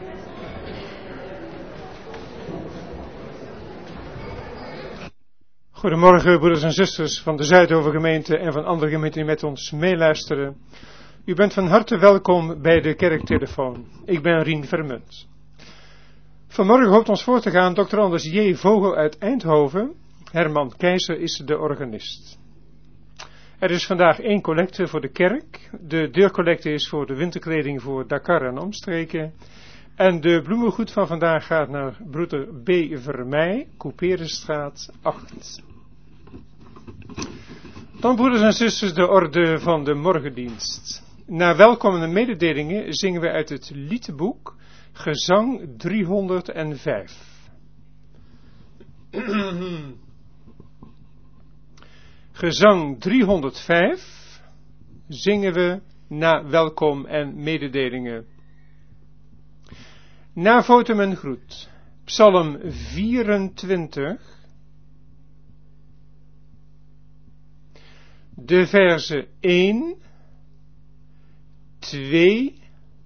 Goedemorgen, broeders en zusters van de Zuidovergemeente en van andere gemeenten die met ons meeluisteren. U bent van harte welkom bij de kerktelefoon. Ik ben Rien Vermunt. Vanmorgen hoopt ons voor te gaan Dr. Anders J. Vogel uit Eindhoven. Herman Keizer is de organist. Er is vandaag 1 collecte voor de kerk. De deurcollecte is voor de winterkleding voor Dakar en omstreken. En de bloemengoed van vandaag gaat naar broeder B. Vermeij, Couperenstraat 8. Dan, broeders en zusters, de orde van de morgendienst. Na welkomende mededelingen zingen we uit het liedboek Gezang 305. Gezang 305 zingen we na welkom en mededelingen. Na votum en groet, Psalm 24, de verzen 1, 2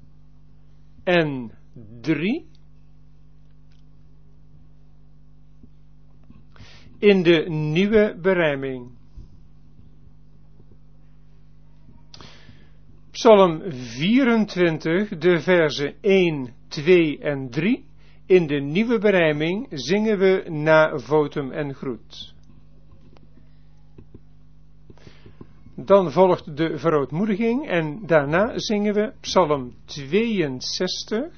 en 3, in de nieuwe berijming. Psalm 24, de verzen 1, 2 en 3, in de nieuwe berijming zingen we na votum en groet. Dan volgt de verootmoediging en daarna zingen we Psalm 62,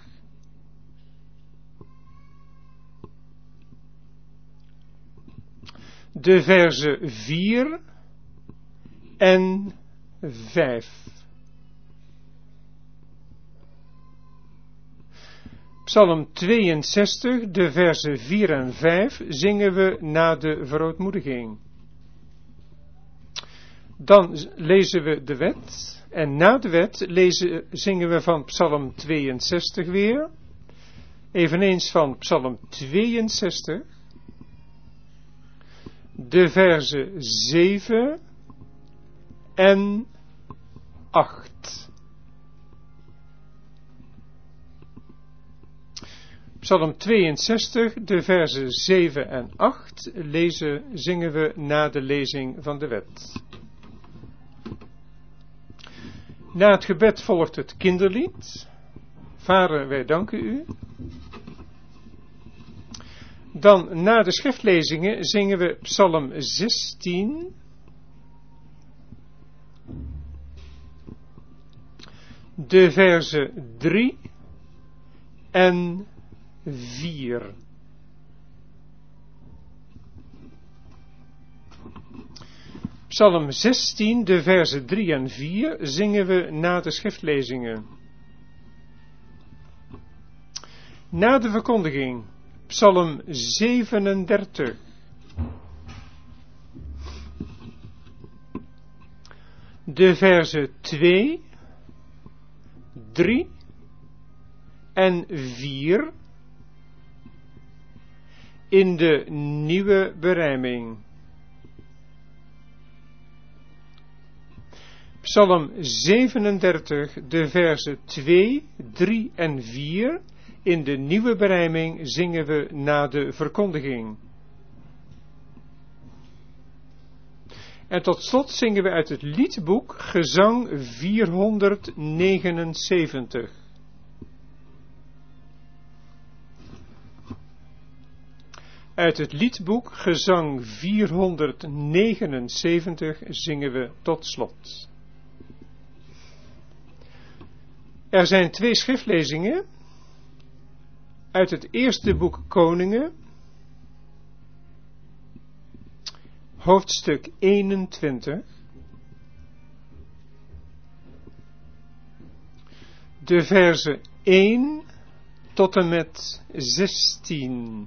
de verzen 4 en 5. Psalm 62, de versen 4 en 5, zingen we na de verootmoediging. Dan lezen we de wet, en na de wet zingen we van Psalm 62 weer, eveneens van Psalm 62, de versen 7 en 8. Psalm 62, de versen 7 en 8 zingen we na de lezing van de wet. Na het gebed volgt het kinderlied. Vader, wij danken u. Dan na de schriftlezingen zingen we Psalm 16, de versen 3 en 4. Psalm 16, de versen 3 en 4 zingen we na de schriftlezingen. Na de verkondiging, Psalm 37. De versen 2, 3 en 4 in de nieuwe berijming. Psalm 37, de versen 2, 3 en 4, in de nieuwe berijming zingen we na de verkondiging. En tot slot zingen we uit het liedboek Gezang 479. Uit het liedboek Gezang 479 zingen we tot slot. Er zijn 2 schriftlezingen uit het eerste boek Koningen, hoofdstuk 21, de versen 1 tot en met 16.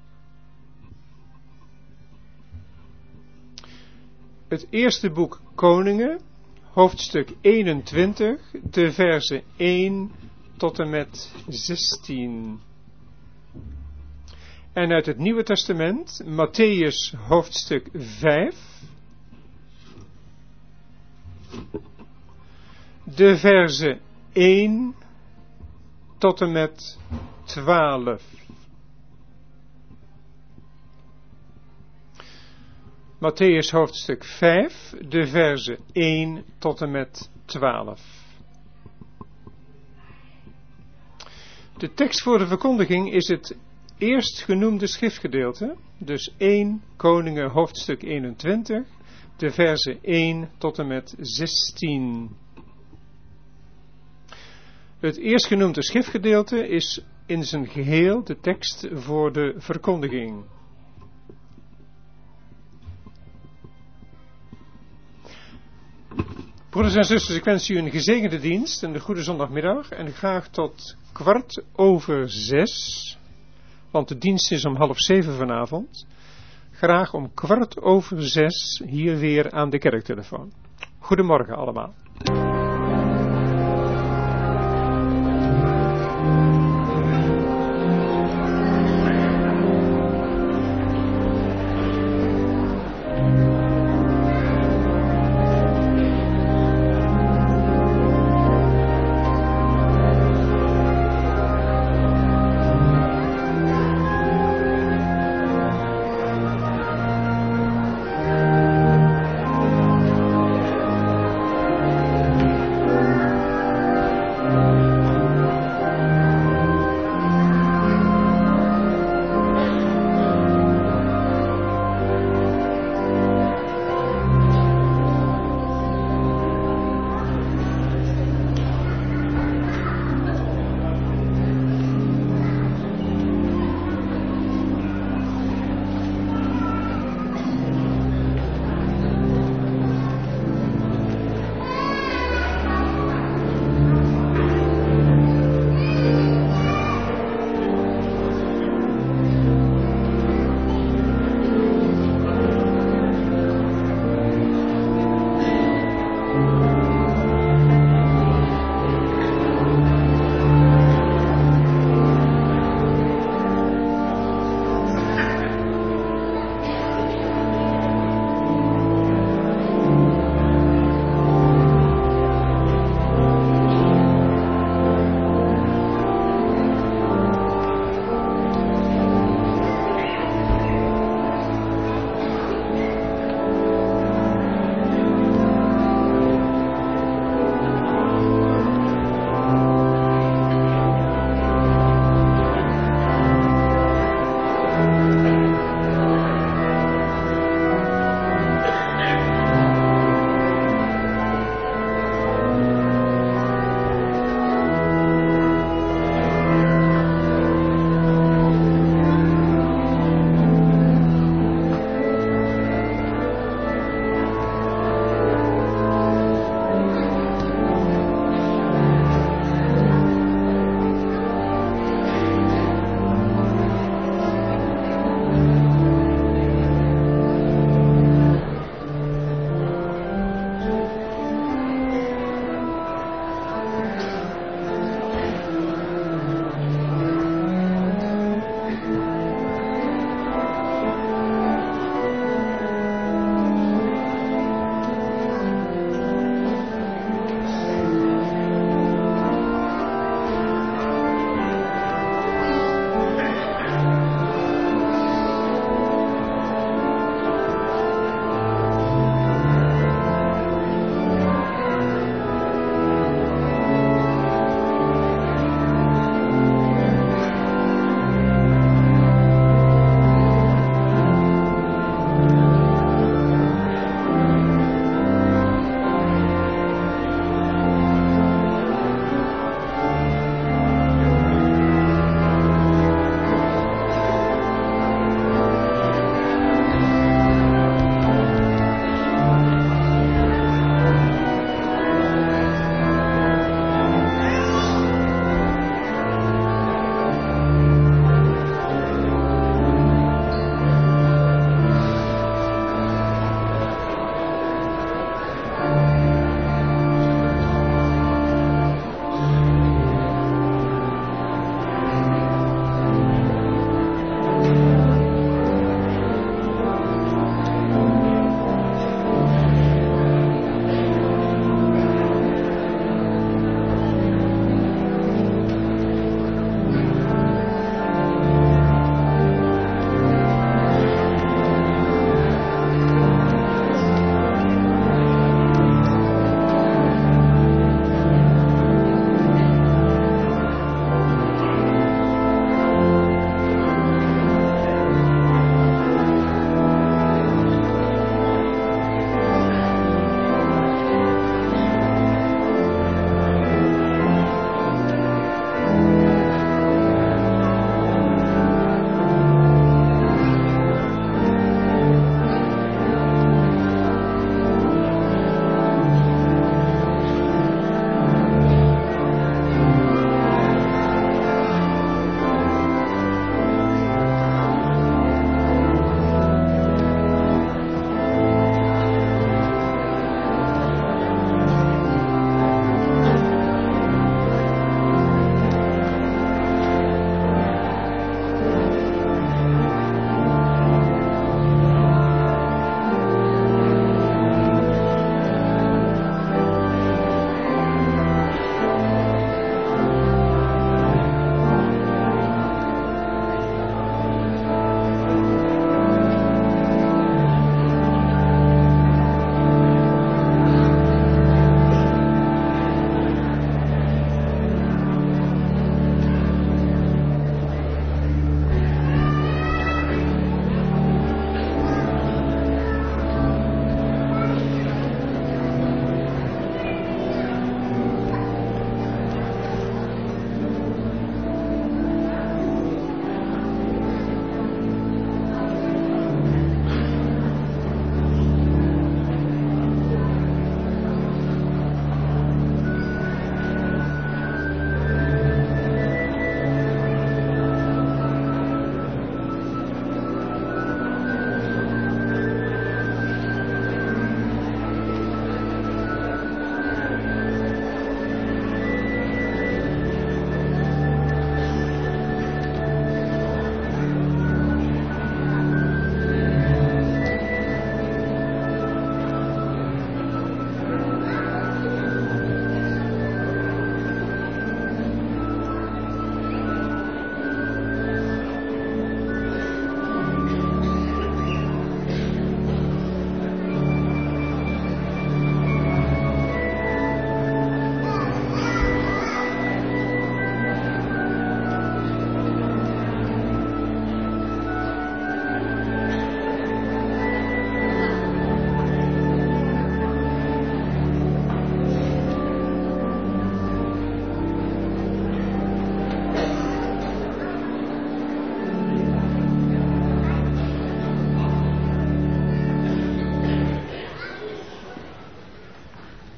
Het eerste boek Koningen, hoofdstuk 21, de versen 1 tot en met 16. En uit het Nieuwe Testament, Mattheüs hoofdstuk 5, de versen 1 tot en met 12. Mattheüs hoofdstuk 5, de verzen 1 tot en met 12. De tekst voor de verkondiging is het eerstgenoemde schriftgedeelte, dus 1 Koningen hoofdstuk 21, de verzen 1 tot en met 16. Het eerstgenoemde schriftgedeelte is in zijn geheel de tekst voor de verkondiging. Broeders en zusters, ik wens u een gezegende dienst en een goede zondagmiddag en graag tot 6:15, want de dienst is om 6:30 vanavond, graag om 6:15 hier weer aan de kerktelefoon. Goedemorgen allemaal.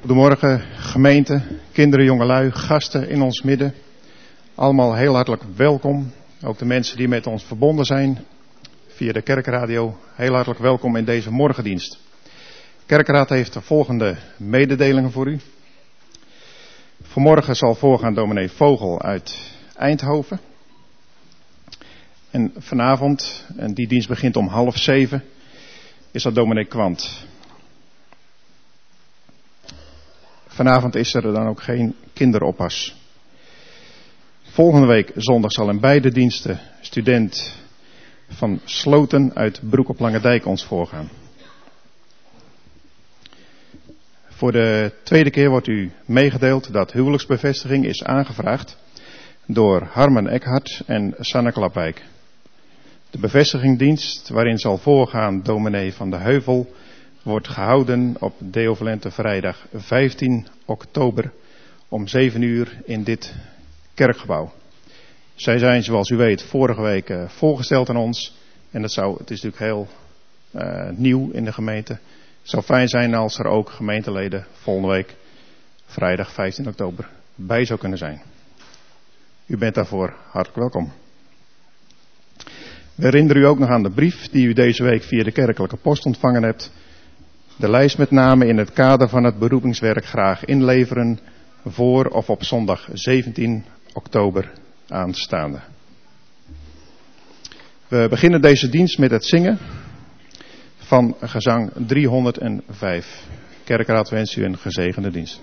Goedemorgen gemeente, kinderen, jongelui, gasten in ons midden. Allemaal heel hartelijk welkom. Ook de mensen die met ons verbonden zijn via de kerkradio. Heel hartelijk welkom in deze morgendienst. Kerkraad heeft de volgende mededelingen voor u. Vanmorgen zal voorgaan dominee Vogel uit Eindhoven. En vanavond, en die dienst begint om 6:30, is dat dominee Kwant. Vanavond is er dan ook geen kinderoppas. Volgende week zondag zal in beide diensten student van Sloten uit Broek op Lange Dijk ons voorgaan. Voor de tweede keer wordt u meegedeeld dat huwelijksbevestiging is aangevraagd door Harmen Eckhart en Sanne Klapwijk. De bevestigingdienst waarin zal voorgaan dominee van de Heuvel wordt gehouden op Deo Volente vrijdag 15 oktober om 7 uur in dit kerkgebouw. Zij zijn, zoals u weet, vorige week voorgesteld aan ons. En het is natuurlijk heel nieuw in de gemeente. Het zou fijn zijn als er ook gemeenteleden volgende week, vrijdag 15 oktober, bij zou kunnen zijn. U bent daarvoor hartelijk welkom. We herinneren u ook nog aan de brief die u deze week via de kerkelijke post ontvangen hebt. De lijst met namen in het kader van het beroepingswerk graag inleveren voor of op zondag 17 oktober aanstaande. We beginnen deze dienst met het zingen van gezang 305. Kerkraad wens u een gezegende dienst.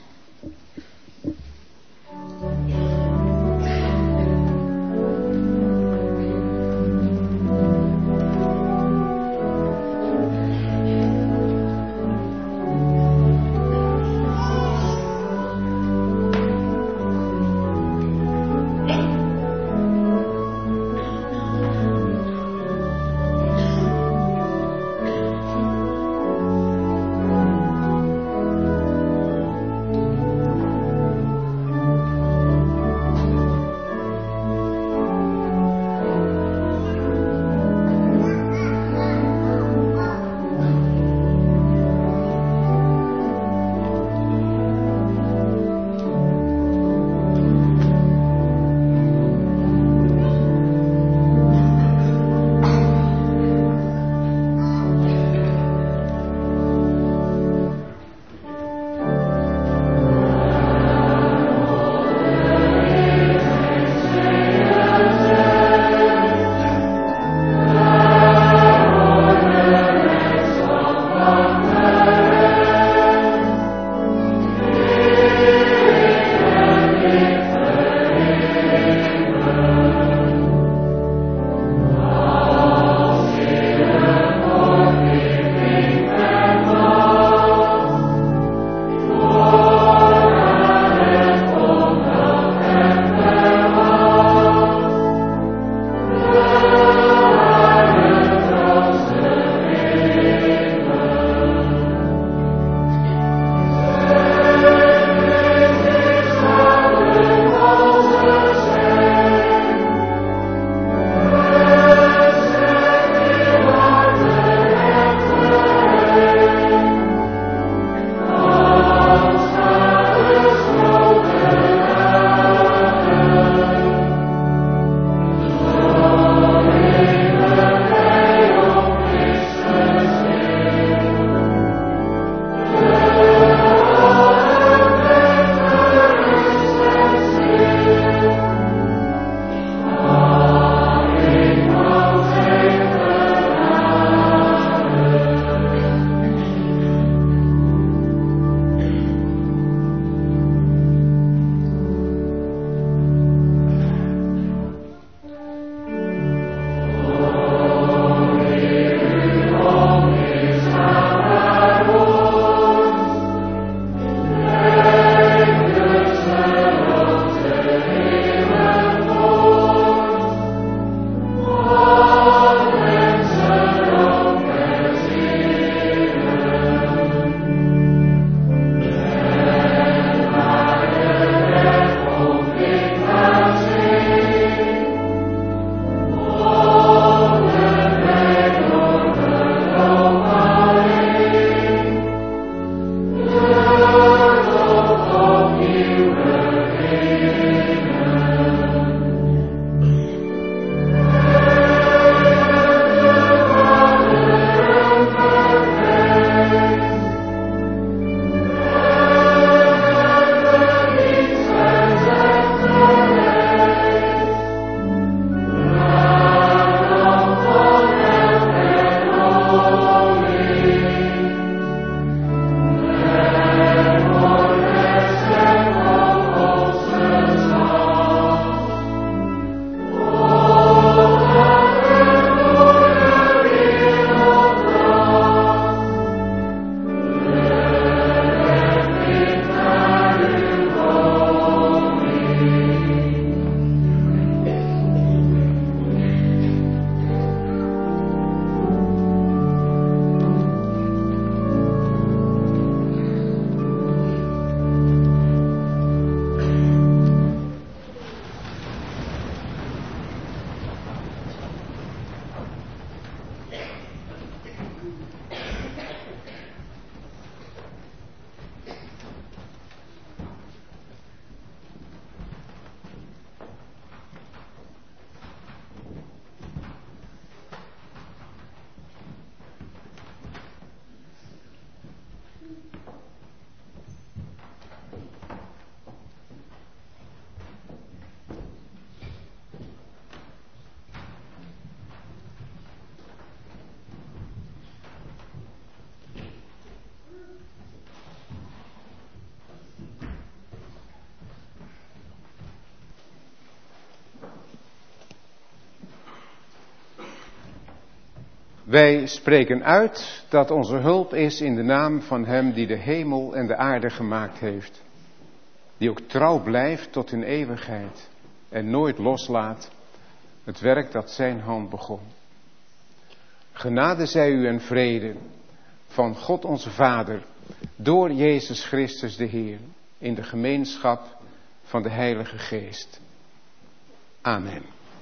Wij spreken uit dat onze hulp is in de naam van Hem die de hemel en de aarde gemaakt heeft. Die ook trouw blijft tot in eeuwigheid en nooit loslaat het werk dat zijn hand begon. Genade zij u en vrede van God onze Vader door Jezus Christus de Heer in de gemeenschap van de Heilige Geest. Amen.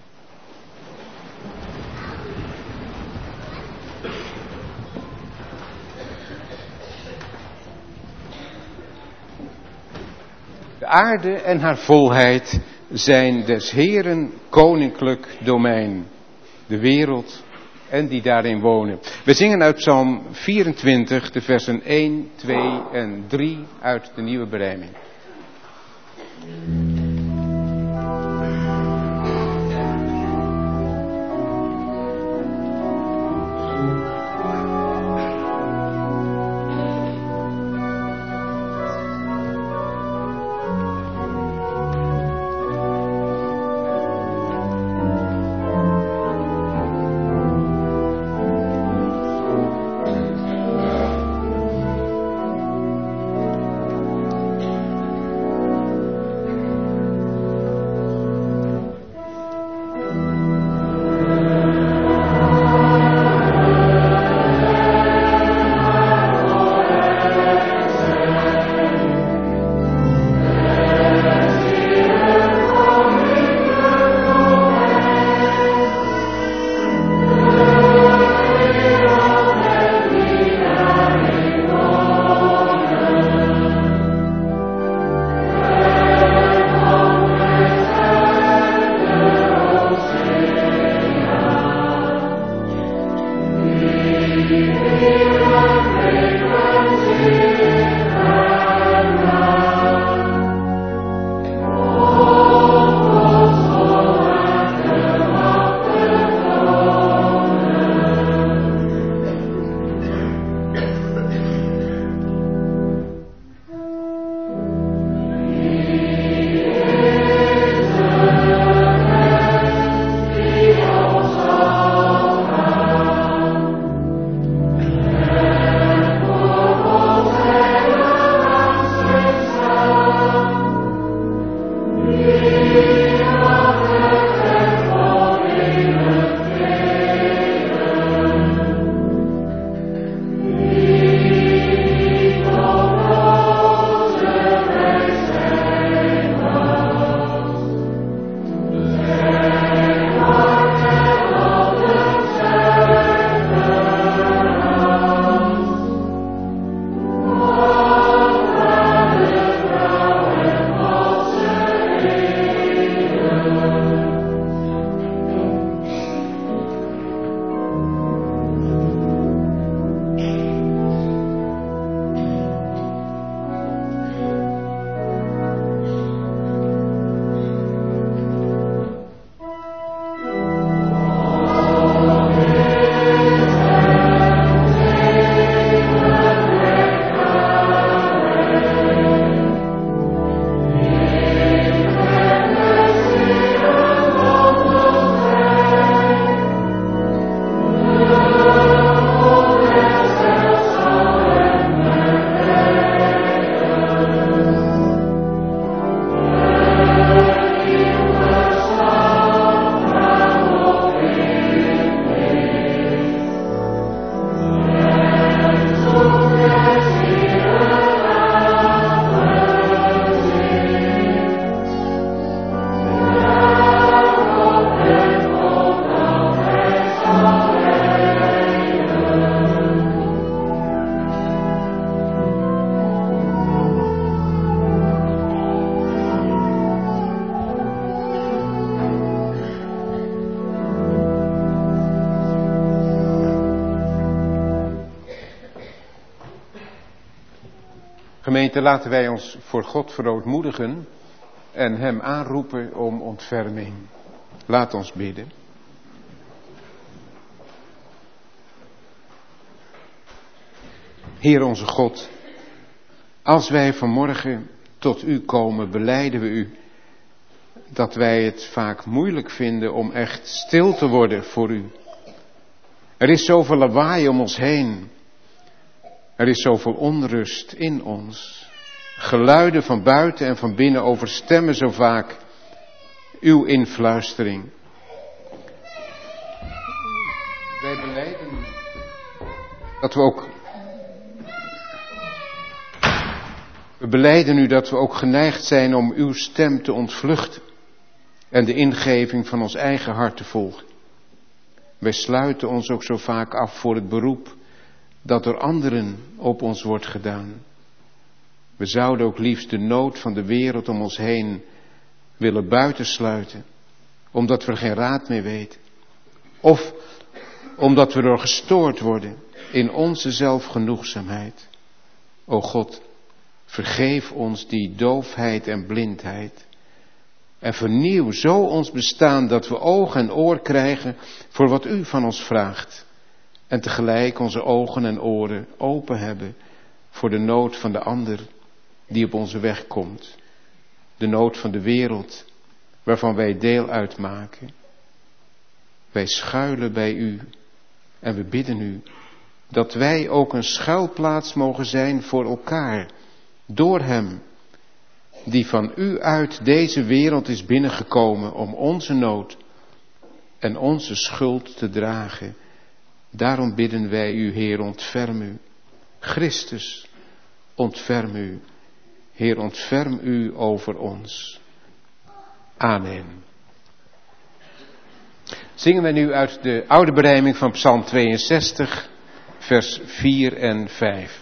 De aarde en haar volheid zijn des Heeren koninklijk domein. De wereld en die daarin wonen. We zingen uit Psalm 24, de versen 1, 2 en 3 uit de Nieuwe Berijming. Gemeente, laten wij ons voor God verootmoedigen en Hem aanroepen om ontferming. Laat ons bidden. Heer onze God, als wij vanmorgen tot U komen, belijden we U dat wij het vaak moeilijk vinden om echt stil te worden voor U. Er is zoveel lawaai om ons heen. Er is zoveel onrust in ons. Geluiden van buiten en van binnen overstemmen zo vaak uw influistering. Wij belijden dat we belijden u dat we ook geneigd zijn om uw stem te ontvluchten en de ingeving van ons eigen hart te volgen. Wij sluiten ons ook zo vaak af voor het beroep dat door anderen op ons wordt gedaan. We zouden ook liefst de nood van de wereld om ons heen willen buitensluiten, omdat we er geen raad mee weten. Of omdat we door gestoord worden in onze zelfgenoegzaamheid. O God, vergeef ons die doofheid en blindheid. En vernieuw zo ons bestaan dat we oog en oor krijgen voor wat u van ons vraagt. En tegelijk onze ogen en oren open hebben voor de nood van de ander die op onze weg komt. De nood van de wereld waarvan wij deel uitmaken. Wij schuilen bij u en we bidden u dat wij ook een schuilplaats mogen zijn voor elkaar. Door hem die van u uit deze wereld is binnengekomen om onze nood en onze schuld te dragen. Daarom bidden wij u, Heer, ontferm u. Christus, ontferm u. Heer, ontferm u over ons. Amen. Zingen we nu uit de oude berijming van Psalm 62, vers 4 en 5.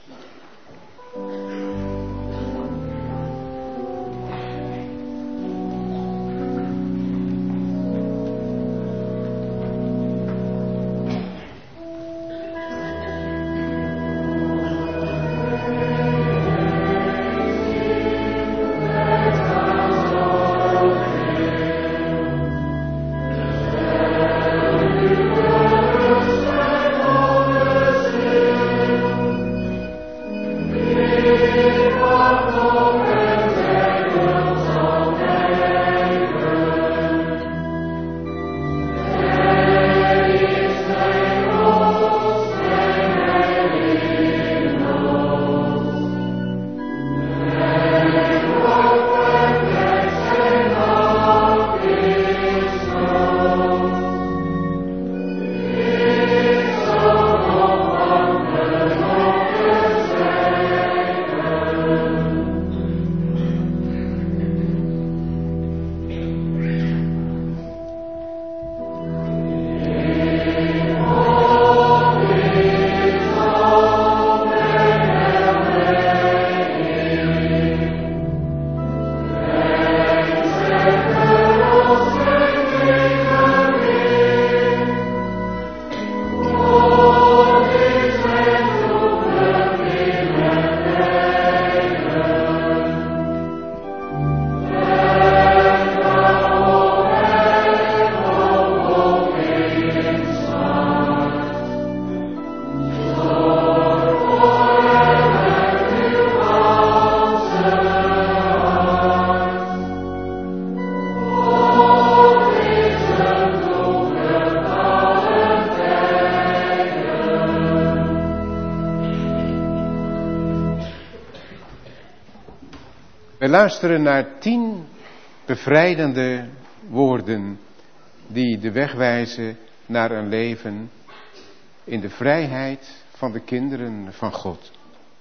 Wij luisteren naar 10 bevrijdende woorden die de weg wijzen naar een leven in de vrijheid van de kinderen van God.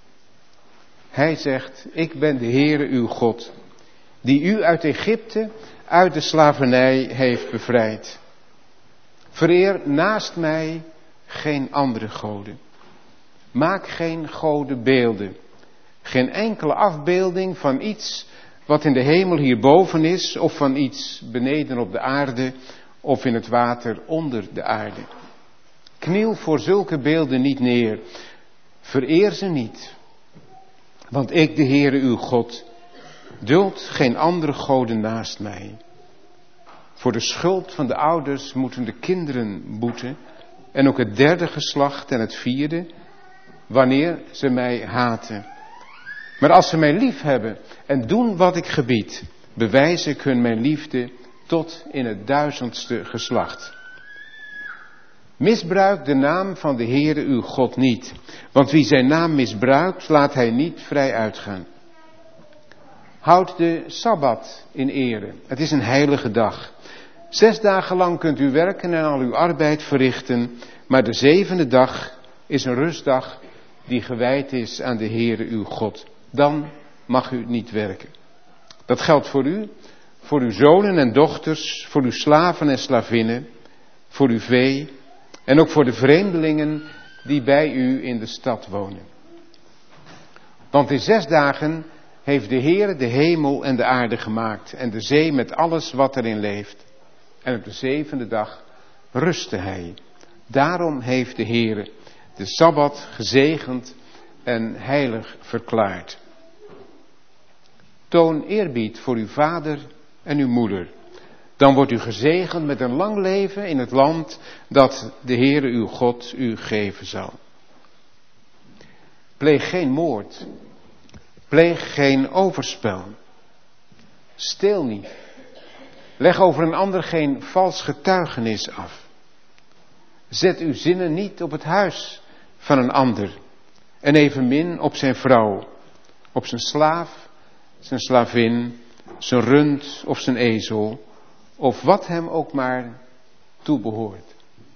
Hij zegt, ik ben de Heere uw God, die u uit Egypte, uit de slavernij heeft bevrijd. Vereer naast mij geen andere goden. Maak geen godenbeelden. Geen enkele afbeelding van iets wat in de hemel hierboven is, of van iets beneden op de aarde, of in het water onder de aarde. Kniel voor zulke beelden niet neer. Vereer ze niet. Want ik, de Heere uw God, duld geen andere goden naast mij. Voor de schuld van de ouders moeten de kinderen boeten, en ook het 3e geslacht en het 4e, wanneer ze mij haten. Maar als ze mij lief hebben en doen wat ik gebied, bewijs ik hun mijn liefde tot in het 1000ste geslacht. Misbruik de naam van de Heere uw God niet. Want wie zijn naam misbruikt, laat hij niet vrij uitgaan. Houd de Sabbat in ere. Het is een heilige dag. 6 dagen lang kunt u werken en al uw arbeid verrichten. Maar de 7e dag is een rustdag die gewijd is aan de Heere uw God. Dan mag u niet werken. Dat geldt voor u, voor uw zonen en dochters, voor uw slaven en slavinnen, voor uw vee en ook voor de vreemdelingen die bij u in de stad wonen. Want in 6 dagen heeft de Heere de hemel en de aarde gemaakt en de zee met alles wat erin leeft. En op de 7e dag rustte hij. Daarom heeft de Heere de Sabbat gezegend en heilig verklaard. Toon eerbied voor uw vader en uw moeder. Dan wordt u gezegend met een lang leven in het land dat de Heere uw God u geven zal. Pleeg geen moord. Pleeg geen overspel. Steel niet. Leg over een ander geen vals getuigenis af. Zet uw zinnen niet op het huis van een ander. En evenmin op zijn vrouw, op zijn slaaf, zijn slavin, zijn rund of zijn ezel, of wat hem ook maar toebehoort.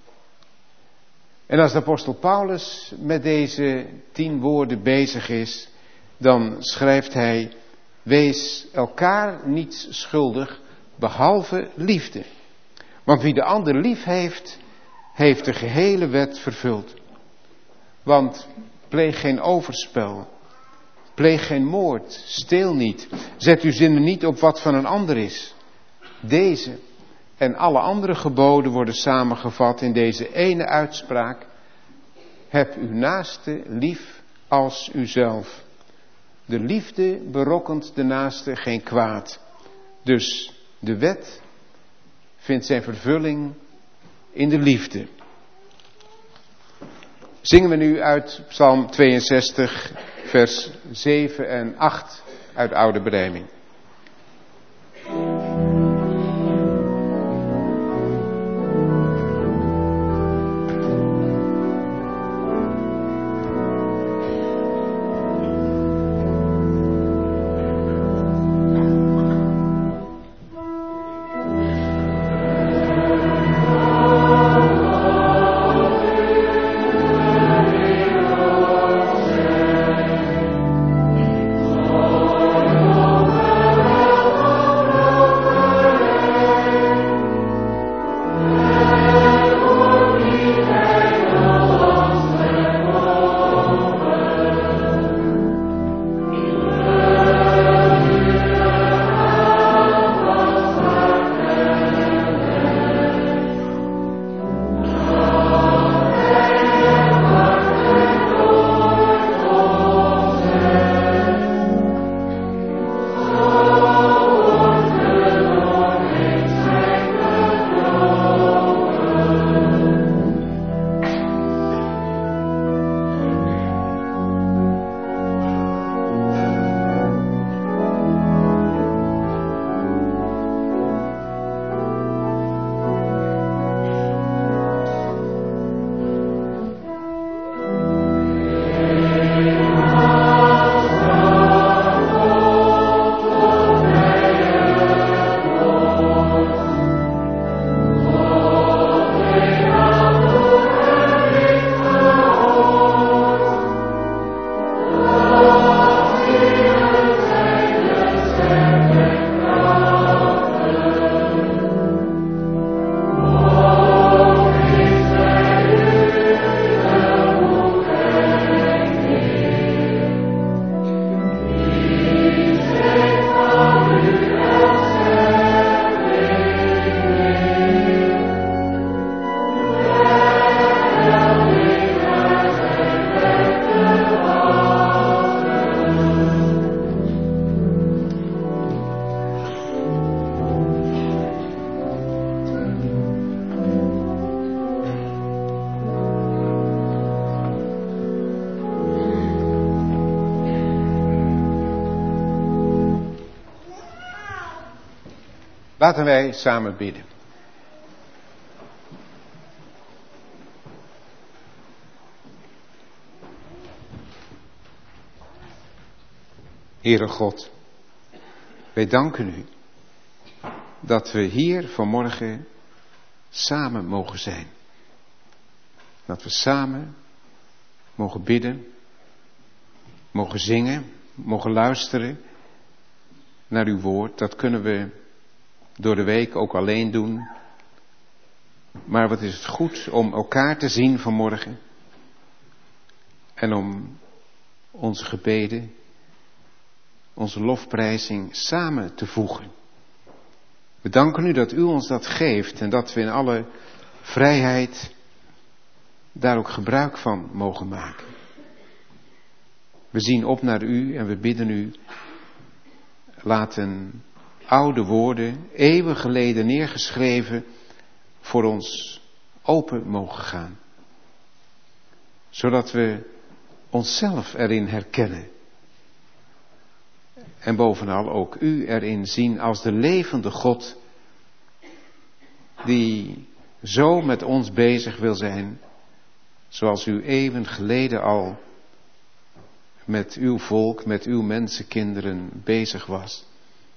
En als de apostel Paulus met deze 10 woorden bezig is, dan schrijft hij: wees elkaar niets schuldig, behalve liefde. Want wie de ander lief heeft, heeft de gehele wet vervuld. Want pleeg geen overspel, pleeg geen moord, steel niet, zet uw zinnen niet op wat van een ander is. Deze en alle andere geboden worden samengevat in deze ene uitspraak: heb uw naaste lief als uzelf. De liefde berokkent de naaste geen kwaad. Dus de wet vindt zijn vervulling in de liefde. Zingen we nu uit Psalm 62, vers 7 en 8 uit Oude Berijming. Laten wij samen bidden. Heere God, wij danken u dat we hier vanmorgen samen mogen zijn. Dat we samen mogen bidden, mogen zingen, mogen luisteren naar uw woord. Dat kunnen we door de week ook alleen doen. Maar wat is het goed om elkaar te zien vanmorgen. En om onze gebeden, onze lofprijzing samen te voegen. We danken u dat u ons dat geeft en dat we in alle vrijheid daar ook gebruik van mogen maken. We zien op naar u en we bidden u, laten oude woorden, eeuwen geleden neergeschreven, voor ons open mogen gaan. Zodat we onszelf erin herkennen. En bovenal ook u erin zien als de levende God, die zo met ons bezig wil zijn, zoals u eeuwen geleden al met uw volk, met uw mensenkinderen bezig was.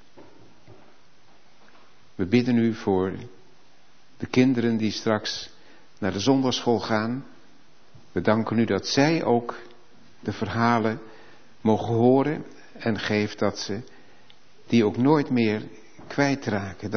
We bidden u voor de kinderen die straks naar de zondagschool gaan. We danken u dat zij ook de verhalen mogen horen en geeft dat ze die ook nooit meer kwijtraken.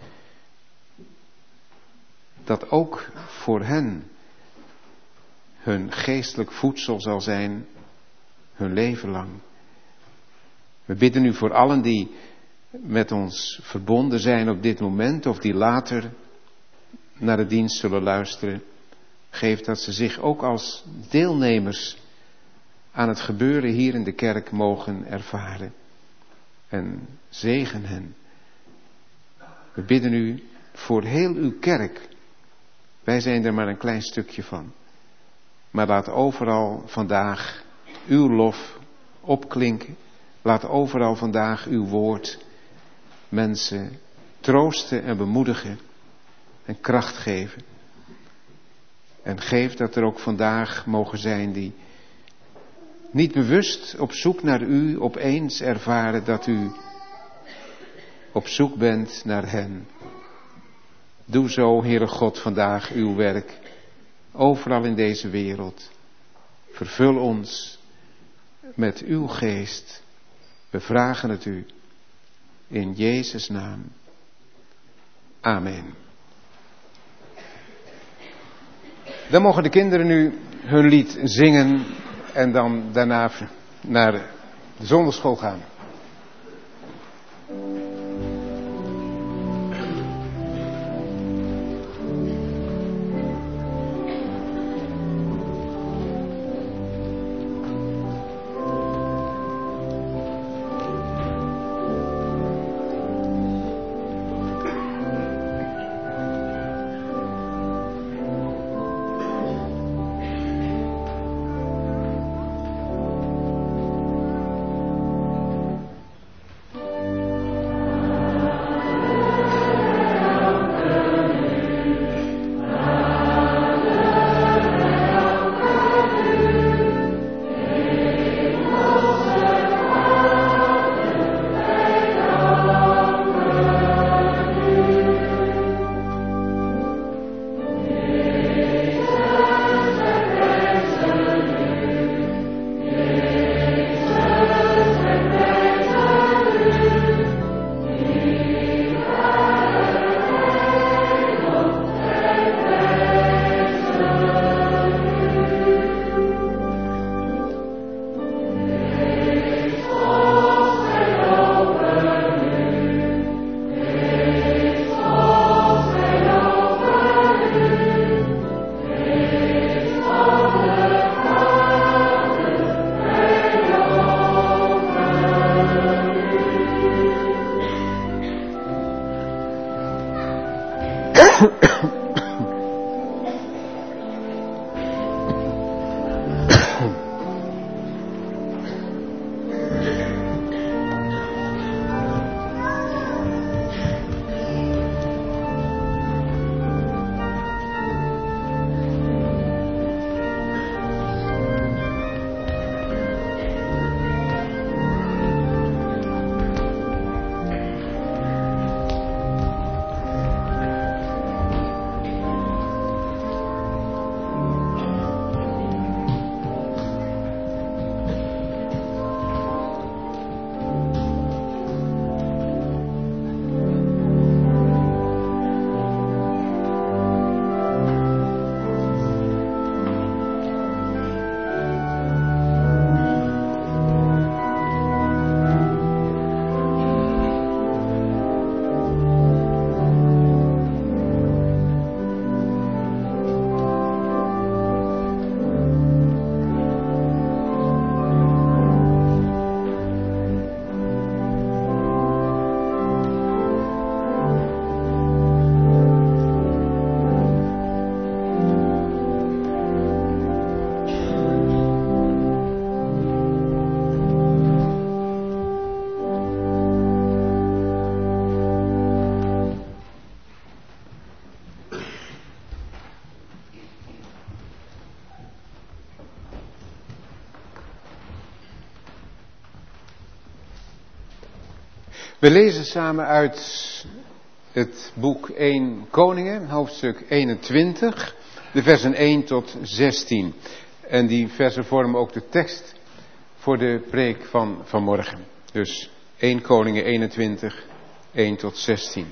Dat ook voor hen hun geestelijk voedsel zal zijn hun leven lang. We bidden u voor allen die met ons verbonden zijn op dit moment of die later naar de dienst zullen luisteren. Geef dat ze zich ook als deelnemers aan het gebeuren hier in de kerk mogen ervaren. En zegen hen. We bidden u voor heel uw kerk. Wij zijn er maar een klein stukje van. Maar laat overal vandaag uw lof opklinken. Laat overal vandaag uw woord mensen troosten en bemoedigen en kracht geven. En geef dat er ook vandaag mogen zijn die niet bewust op zoek naar u opeens ervaren dat u op zoek bent naar hen. Doe zo, Heere God, vandaag uw werk, overal in deze wereld. Vervul ons met uw geest. We vragen het u in Jezus' naam. Amen. Dan mogen de kinderen nu hun lied zingen en dan daarna naar de zondagschool gaan. We lezen samen uit het boek 1 Koningen, hoofdstuk 21, de versen 1 tot 16. En die versen vormen ook de tekst voor de preek van vanmorgen. Dus 1 Koningen 21, 1 tot 16.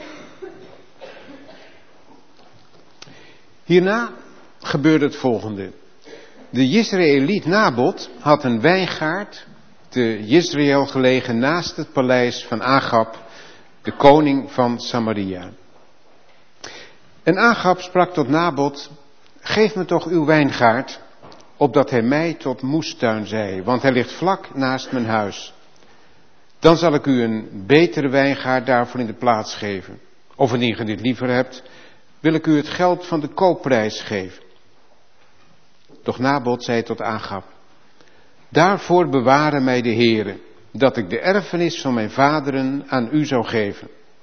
Hierna gebeurde het volgende. De Jezreëliet Nabot had een wijngaard te Jezreel gelegen naast het paleis van Agab, de koning van Samaria. En Agab sprak tot Nabot: geef me toch uw wijngaard, opdat hij mij tot moestuin zij, want hij ligt vlak naast mijn huis. Dan zal ik u een betere wijngaard daarvoor in de plaats geven. Of indien ge dit liever hebt, wil ik u het geld van de koopprijs geven. Doch Nabot zei tot Agab: daarvoor beware mij de Heere, dat ik de erfenis van mijn vaderen aan u zou geven.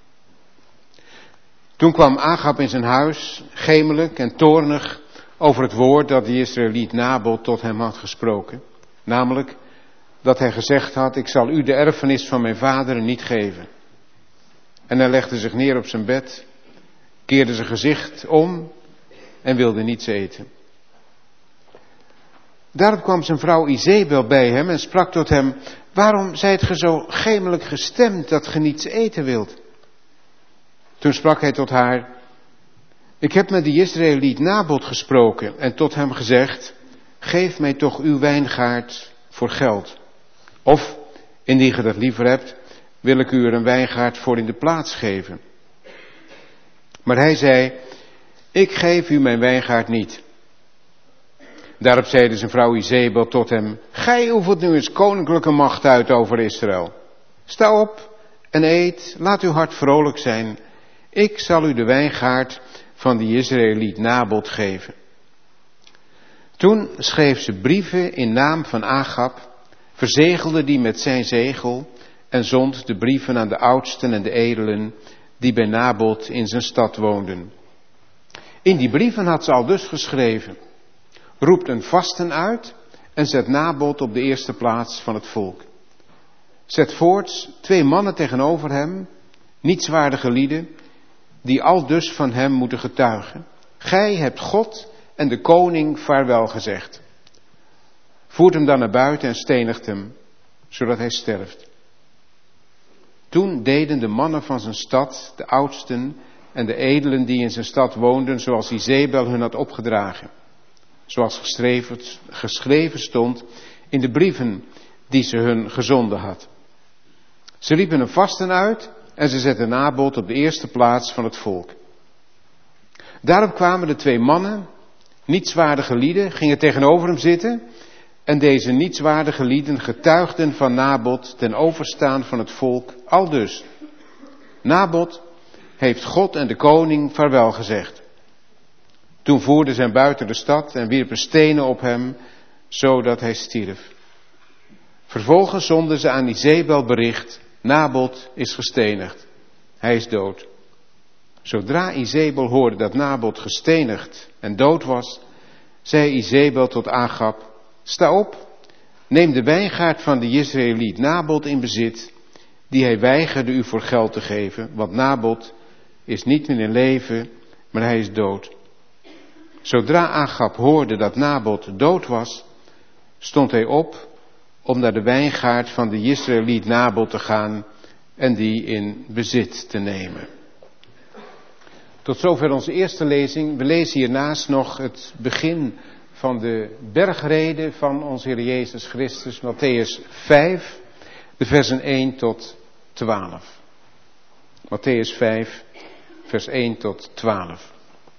Toen kwam Agab in zijn huis, gemelijk en toornig, over het woord dat de Jezreëliet Nabot tot hem had gesproken. Namelijk dat hij gezegd had: ik zal u de erfenis van mijn vaderen niet geven. En hij legde zich neer op zijn bed, keerde zijn gezicht om en wilde niets eten. Daarop kwam zijn vrouw Izebel bij hem en sprak tot hem: waarom zijt ge zo gemelijk gestemd dat ge niets eten wilt? Toen sprak hij tot haar: ik heb met de Jezreëliet Nabot gesproken en tot hem gezegd: geef mij toch uw wijngaard voor geld. Of, indien ge dat liever hebt, wil ik u er een wijngaard voor in de plaats geven. Maar hij zei: ik geef u mijn wijngaard niet. Daarop zeide zijn vrouw Izebel tot hem: gij oefent nu eens koninklijke macht uit over Israël. Sta op en eet, laat uw hart vrolijk zijn. Ik zal u de wijngaard van de Jezreëliet Nabot geven. Toen schreef ze brieven in naam van Agab, verzegelde die met zijn zegel en zond de brieven aan de oudsten en de edelen die bij Nabot in zijn stad woonden. In die brieven had ze al dus geschreven: roept een vasten uit en zet Nabot op de eerste plaats van het volk. Zet voorts 2 mannen tegenover hem, nietswaardige lieden, die al dus van hem moeten getuigen: gij hebt God en de koning vaarwel gezegd. Voert hem dan naar buiten en stenigt hem, zodat hij sterft. Toen deden de mannen van zijn stad, de oudsten en de edelen die in zijn stad woonden, zoals Izebel hun had opgedragen. Zoals geschreven stond in de brieven die ze hun gezonden had. Ze riepen een vasten uit en ze zetten Nabot op de eerste plaats van het volk. Daarop kwamen de 2 mannen, nietswaardige lieden, gingen tegenover hem zitten. En deze nietswaardige lieden getuigden van Nabot ten overstaan van het volk aldus: Nabot heeft God en de koning vaarwel gezegd. Toen voerden zij hem buiten de stad en wierpen stenen op hem, zodat hij stierf. Vervolgens zonden ze aan Izebel bericht: Nabot is gestenigd. Hij is dood. Zodra Izebel hoorde dat Nabot gestenigd en dood was, zei Izebel tot Agab: sta op, neem de wijngaard van de Jezreëliet Nabot in bezit, die hij weigerde u voor geld te geven, want Nabot is niet meer in leven, maar hij is dood. Zodra Agab hoorde dat Nabot dood was, stond hij op om naar de wijngaard van de Jezreëliet Nabot te gaan en die in bezit te nemen. Tot zover onze eerste lezing. We lezen hiernaast nog het begin van de bergrede van onze Heer Jezus Christus, Mattheüs 5, de versen 1 tot 12. Mattheüs 5, vers 1 tot 12.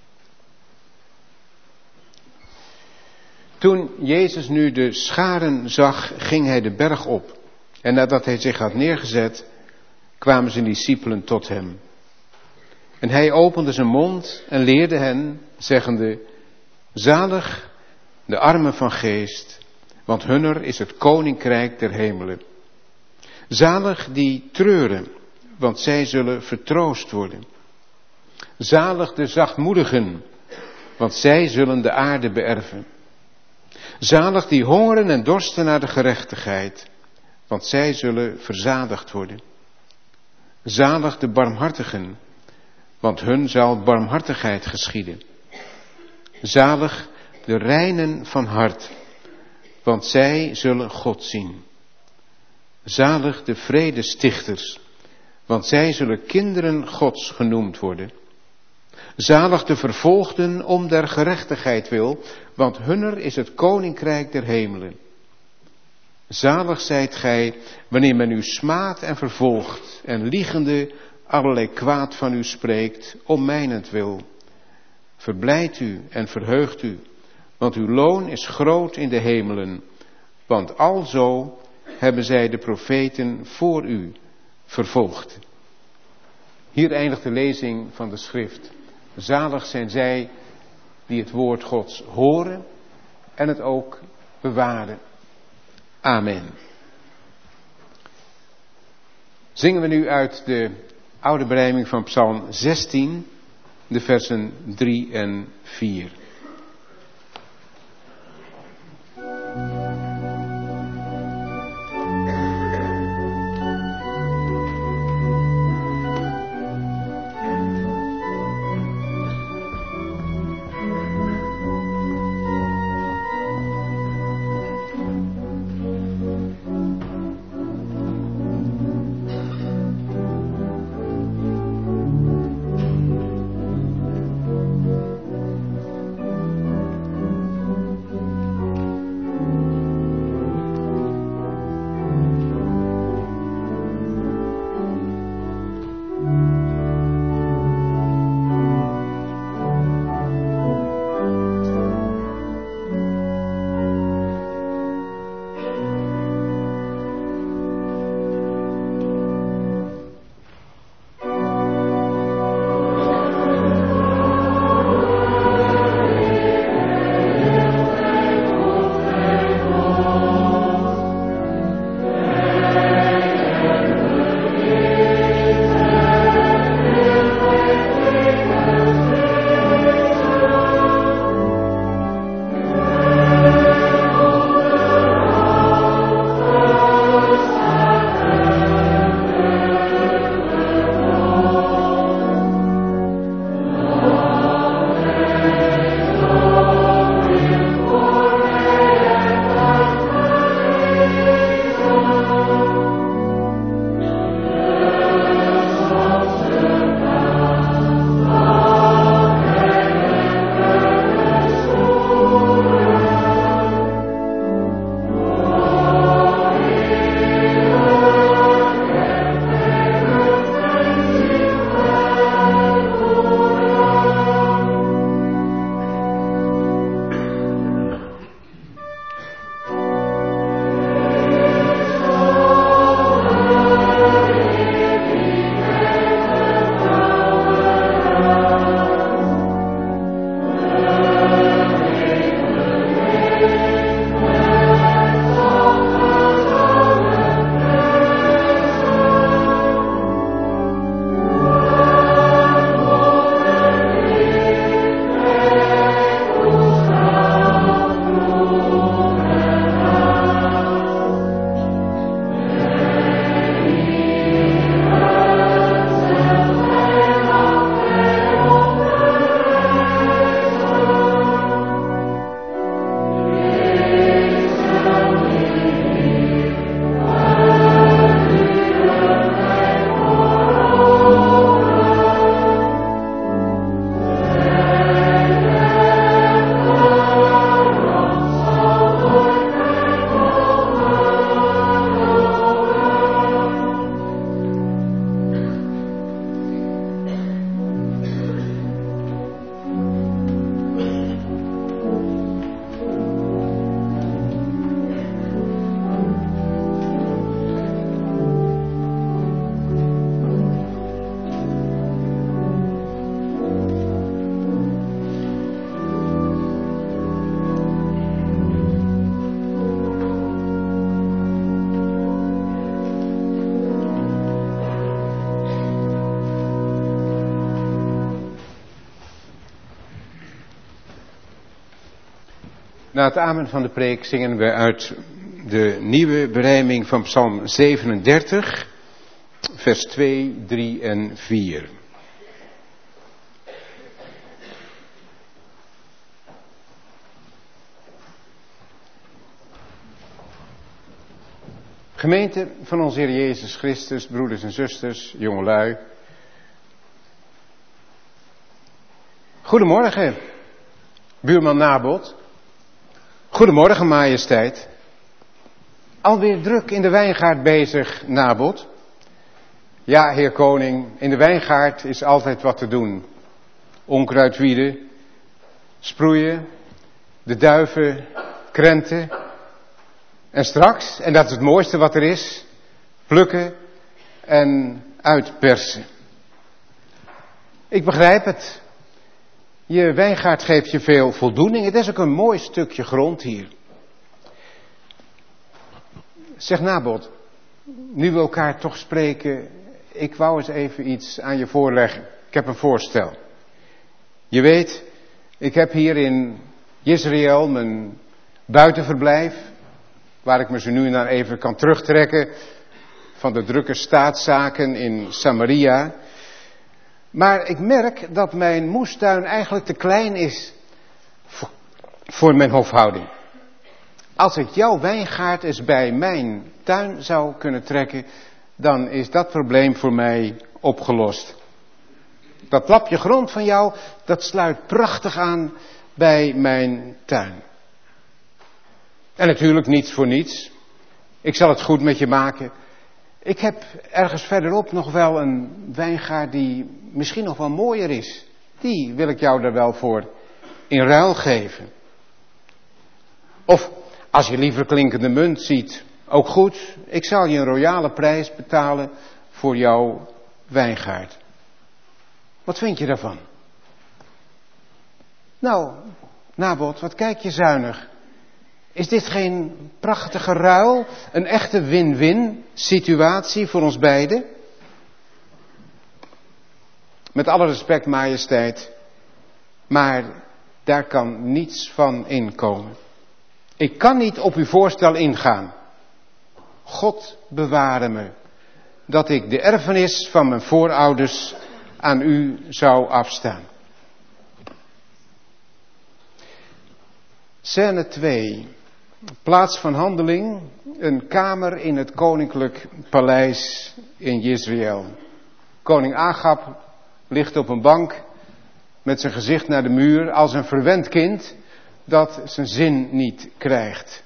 Toen Jezus nu de scharen zag, ging hij de berg op. En nadat hij zich had neergezet, kwamen zijn discipelen tot hem. En hij opende zijn mond en leerde hen, zeggende: zalig de armen van geest, want hunner is het koninkrijk der hemelen. Zalig die treuren, want zij zullen vertroost worden. Zalig de zachtmoedigen, want zij zullen de aarde beërven. Zalig die hongeren en dorsten naar de gerechtigheid, want zij zullen verzadigd worden. Zalig de barmhartigen, want hun zal barmhartigheid geschieden. Zalig de reinen van hart, want zij zullen God zien. Zalig de vredestichters, want zij zullen kinderen Gods genoemd worden. Zalig de vervolgden om der gerechtigheid wil, want hunner is het koninkrijk der hemelen. Zalig zijt gij, wanneer men u smaadt en vervolgt, en liegende allerlei kwaad van u spreekt, om mijnentwil. Verblijd u en verheugt u, want uw loon is groot in de hemelen, want alzo hebben zij de profeten voor u vervolgd. Hier eindigt de lezing van de schrift. Zalig zijn zij die het woord Gods horen en het ook bewaren. Amen. Zingen we nu uit de oude berijming van Psalm 16, de versen 3 en 4. Na het amen van de preek zingen we uit de nieuwe berijming van Psalm 37, vers 2, 3 en 4. Gemeente van onze Heer Jezus Christus, broeders en zusters, jongelui. Goedemorgen, buurman Nabot. Goedemorgen, majesteit. Alweer druk in de wijngaard bezig, Nabot? Ja, heer koning, in de wijngaard is altijd wat te doen. Onkruid wieden, sproeien, de duiven, krenten. En straks, en dat is het mooiste wat er is, plukken en uitpersen. Ik begrijp het. Je wijngaard geeft je veel voldoening. Het is ook een mooi stukje grond hier. Zeg Nabot, nu we elkaar toch spreken, ik wou eens even iets aan je voorleggen. Ik heb een voorstel. Je weet, ik heb hier in Israël mijn buitenverblijf, waar ik me zo nu en dan even kan terugtrekken van de drukke staatszaken in Samaria. Maar ik merk dat mijn moestuin eigenlijk te klein is voor mijn hofhouding. Als ik jouw wijngaard eens bij mijn tuin zou kunnen trekken, dan is dat probleem voor mij opgelost. Dat lapje grond van jou, dat sluit prachtig aan bij mijn tuin. En natuurlijk niets voor niets. Ik zal het goed met je maken. Ik heb ergens verderop nog wel een wijngaard die misschien nog wel mooier is. Die wil ik jou er wel voor in ruil geven. Of als je liever klinkende munt ziet, ook goed. Ik zal je een royale prijs betalen voor jouw wijngaard. Wat vind je daarvan? Nou, Nabot, wat kijk je zuinig. Is dit geen prachtige ruil? Een echte win-win situatie voor ons beiden? Met alle respect, majesteit. Maar daar kan niets van inkomen. Ik kan niet op uw voorstel ingaan. God beware me dat ik de erfenis van mijn voorouders aan u zou afstaan. Scène 2. Plaats van handeling, een kamer in het koninklijk paleis in Jezreel. Koning Agab ligt op een bank met zijn gezicht naar de muur als een verwend kind dat zijn zin niet krijgt.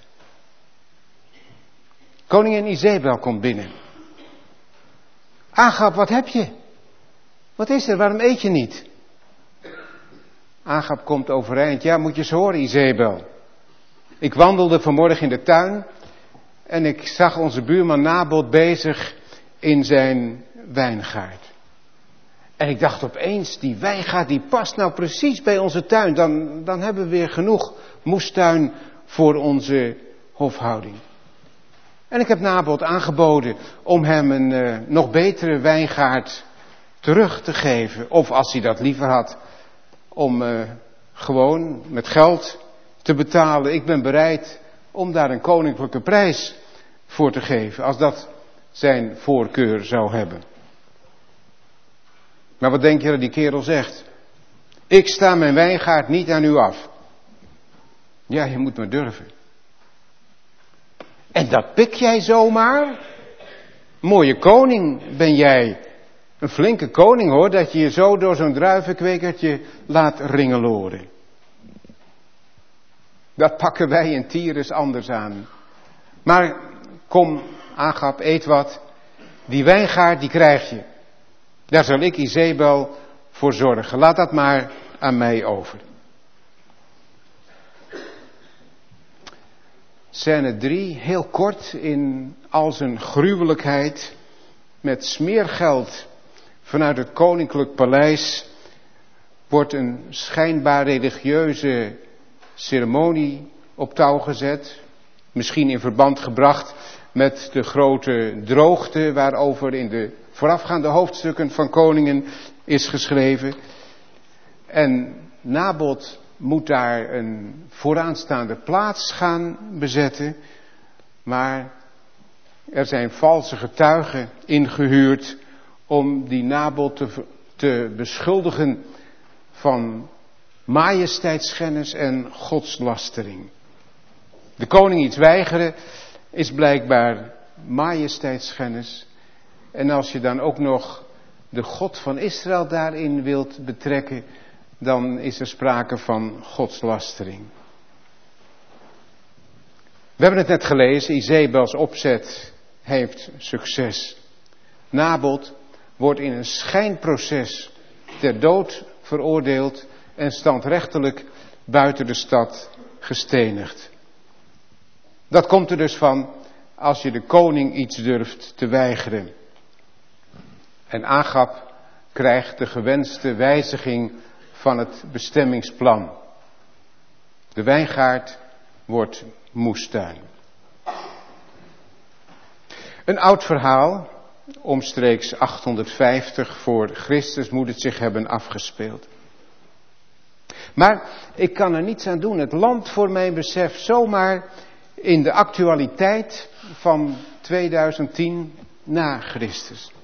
Koningin Izebel komt binnen. Agab, wat heb je? Wat is er? Waarom eet je niet? Agab komt overeind. Ja, moet je eens horen, Izebel. Ik wandelde vanmorgen in de tuin en ik zag onze buurman Nabot bezig in zijn wijngaard. En ik dacht opeens, die wijngaard die past nou precies bij onze tuin. Dan hebben we weer genoeg moestuin voor onze hofhouding. En ik heb Nabot aangeboden om hem een nog betere wijngaard terug te geven. Of als hij dat liever had, om gewoon met geld te betalen. Ik ben bereid om daar een koninklijke prijs voor te geven, als dat zijn voorkeur zou hebben. Maar wat denk je dat die kerel zegt? Ik sta mijn wijngaard niet aan u af. Ja, je moet maar durven. En dat pik jij zomaar? Mooie koning ben jij. Een flinke koning hoor, dat je je zo door zo'n druivenkwekertje laat ringeloren. Dat pakken wij in Tyrus anders aan. Maar kom, Agab, eet wat. Die wijngaard, die krijg je. Daar zal ik Izebel voor zorgen. Laat dat maar aan mij over. Scène 3, heel kort in al zijn gruwelijkheid. Met smeergeld vanuit het koninklijk paleis wordt een schijnbaar religieuze ceremonie op touw gezet. Misschien in verband gebracht met de grote droogte waarover in de voorafgaande hoofdstukken van Koningen is geschreven. En Nabot moet daar een vooraanstaande plaats gaan bezetten. Maar er zijn valse getuigen ingehuurd om die Nabot te beschuldigen van majesteitsschennis en godslastering. De koning iets weigeren is blijkbaar majesteitsschennis. En als je dan ook nog de God van Israël daarin wilt betrekken, dan is er sprake van godslastering. We hebben het net gelezen, Izebels opzet heeft succes. Nabot wordt in een schijnproces ter dood veroordeeld en standrechtelijk buiten de stad gestenigd. Dat komt er dus van als je de koning iets durft te weigeren. En Agab krijgt de gewenste wijziging van het bestemmingsplan. De wijngaard wordt moestuin. Een oud verhaal, omstreeks 850 voor Christus moet het zich hebben afgespeeld. Maar ik kan er niets aan doen. Het landt voor mijn besef zomaar in de actualiteit van 2010 na Christus.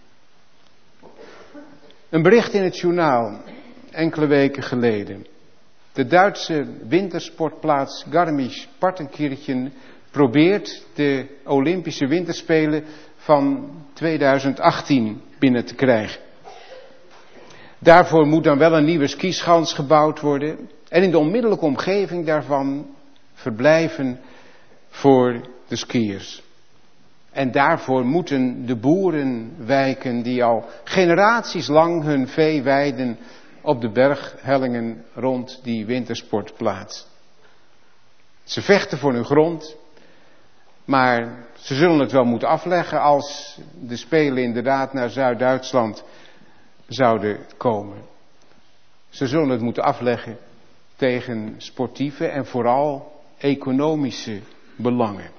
Een bericht in het journaal, enkele weken geleden. De Duitse wintersportplaats Garmisch-Partenkirchen probeert de Olympische Winterspelen van 2018 binnen te krijgen. Daarvoor moet dan wel een nieuwe skischans gebouwd worden en in de onmiddellijke omgeving daarvan verblijven voor de skiers. En daarvoor moeten de boeren wijken die al generaties lang hun vee weiden op de berghellingen rond die wintersportplaats. Ze vechten voor hun grond, maar ze zullen het wel moeten afleggen als de Spelen inderdaad naar Zuid-Duitsland zouden komen. Ze zullen het moeten afleggen tegen sportieve en vooral economische belangen.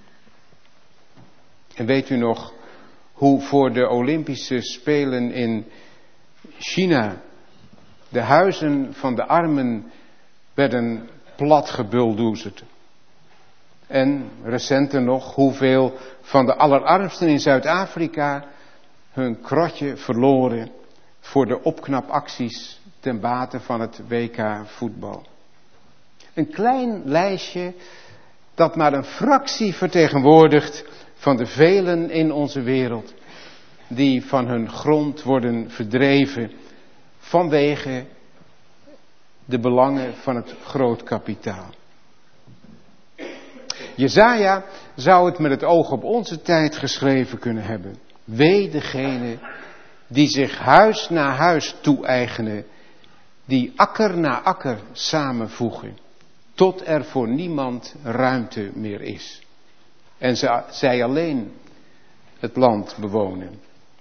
En weet u nog hoe voor de Olympische Spelen in China de huizen van de armen werden platgebuldoezerd? En recenter nog hoeveel van de allerarmsten in Zuid-Afrika hun krotje verloren voor de opknapacties ten bate van het WK voetbal. Een klein lijstje dat maar een fractie vertegenwoordigt van de velen in onze wereld die van hun grond worden verdreven vanwege de belangen van het grootkapitaal. Jesaja zou het met het oog op onze tijd geschreven kunnen hebben. Wee degene die zich huis na huis toe-eigenen, die akker na akker samenvoegen, tot er voor niemand ruimte meer is. En zij alleen het land bewonen.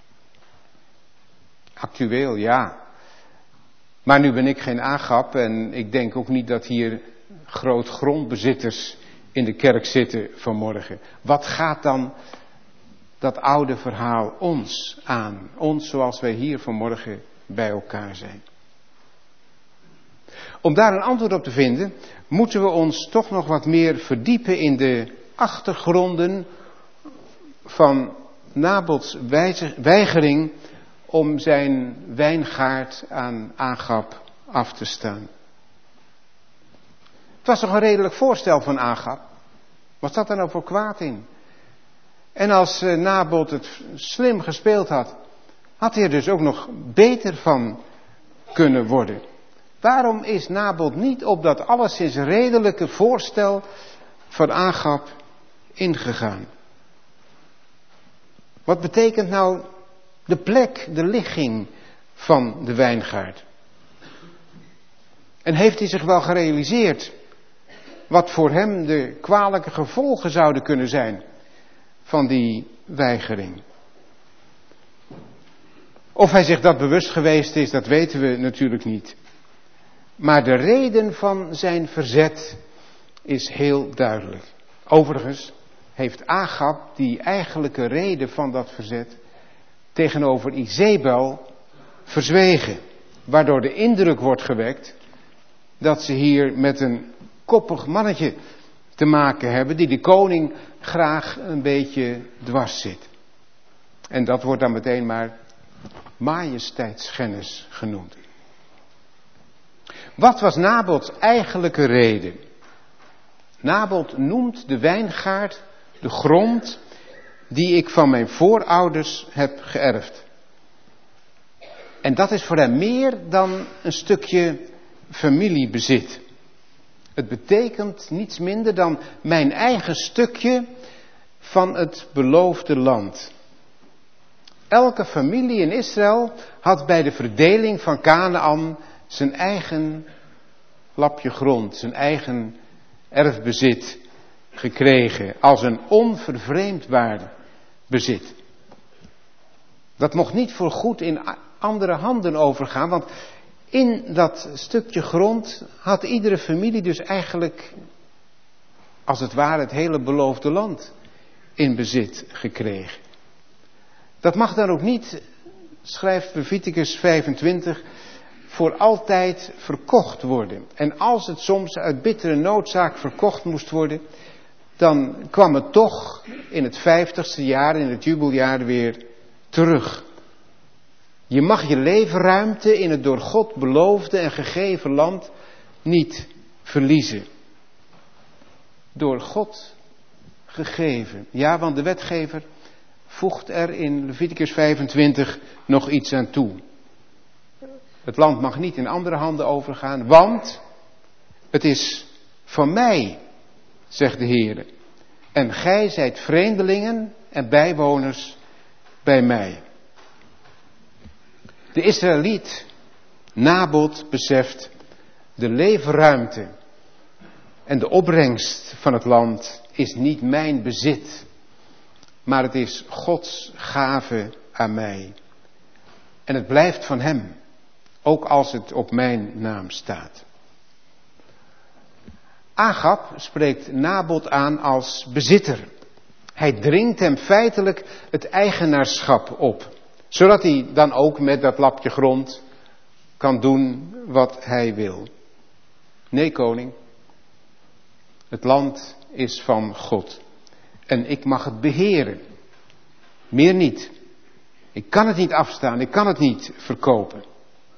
Actueel, ja. Maar nu ben ik geen Agab en ik denk ook niet dat hier grootgrondbezitters in de kerk zitten vanmorgen. Wat gaat dan dat oude verhaal ons aan? Ons zoals wij hier vanmorgen bij elkaar zijn. Om daar een antwoord op te vinden, moeten we ons toch nog wat meer verdiepen in de achtergronden van Nabots weigering om zijn wijngaard aan Agab af te staan. Het was toch een redelijk voorstel van Agab? Wat zat er nou voor kwaad in? En als Nabot het slim gespeeld had, had hij er dus ook nog beter van kunnen worden. Waarom is Nabot niet op dat alleszins redelijke voorstel van Agab ingegaan? Wat betekent nou de plek, de ligging van de wijngaard? En heeft hij zich wel gerealiseerd wat voor hem de kwalijke gevolgen zouden kunnen zijn van die weigering? Of hij zich dat bewust geweest is, dat weten we natuurlijk niet. Maar de reden van zijn verzet is heel duidelijk. Overigens heeft Agab die eigenlijke reden van dat verzet tegenover Izebel verzwegen. Waardoor de indruk wordt gewekt dat ze hier met een koppig mannetje te maken hebben die de koning graag een beetje dwars zit. En dat wordt dan meteen maar majesteitsschennis genoemd. Wat was Nabots eigenlijke reden? Nabot noemt de wijngaard, de grond die ik van mijn voorouders heb geërfd. En dat is voor hem meer dan een stukje familiebezit. Het betekent niets minder dan mijn eigen stukje van het beloofde land. Elke familie in Israël had bij de verdeling van Kanaan zijn eigen lapje grond, zijn eigen erfbezit gekregen als een onvervreemdbaar bezit. Dat mocht niet voorgoed in andere handen overgaan, want in dat stukje grond had iedere familie dus eigenlijk, als het ware, het hele beloofde land in bezit gekregen. Dat mag dan ook niet, schrijft Leviticus 25, voor altijd verkocht worden. En als het soms uit bittere noodzaak verkocht moest worden, dan kwam het toch in het 50ste jaar, in het jubeljaar, weer terug. Je mag je leefruimte in het door God beloofde en gegeven land niet verliezen. Door God gegeven. Ja, want de wetgever voegt er in Leviticus 25 nog iets aan toe. Het land mag niet in andere handen overgaan, want het is van mij, zegt de Heer. En gij zijt vreemdelingen en bijwoners bij mij. De Israëliet, Nabot, beseft de leefruimte en de opbrengst van het land is niet mijn bezit, maar het is Gods gave aan mij. En het blijft van hem, ook als het op mijn naam staat. Agab spreekt Nabot aan als bezitter. Hij dringt hem feitelijk het eigenaarschap op, zodat hij dan ook met dat lapje grond kan doen wat hij wil. Nee, koning, het land is van God en ik mag het beheren. Meer niet. Ik kan het niet afstaan, ik kan het niet verkopen.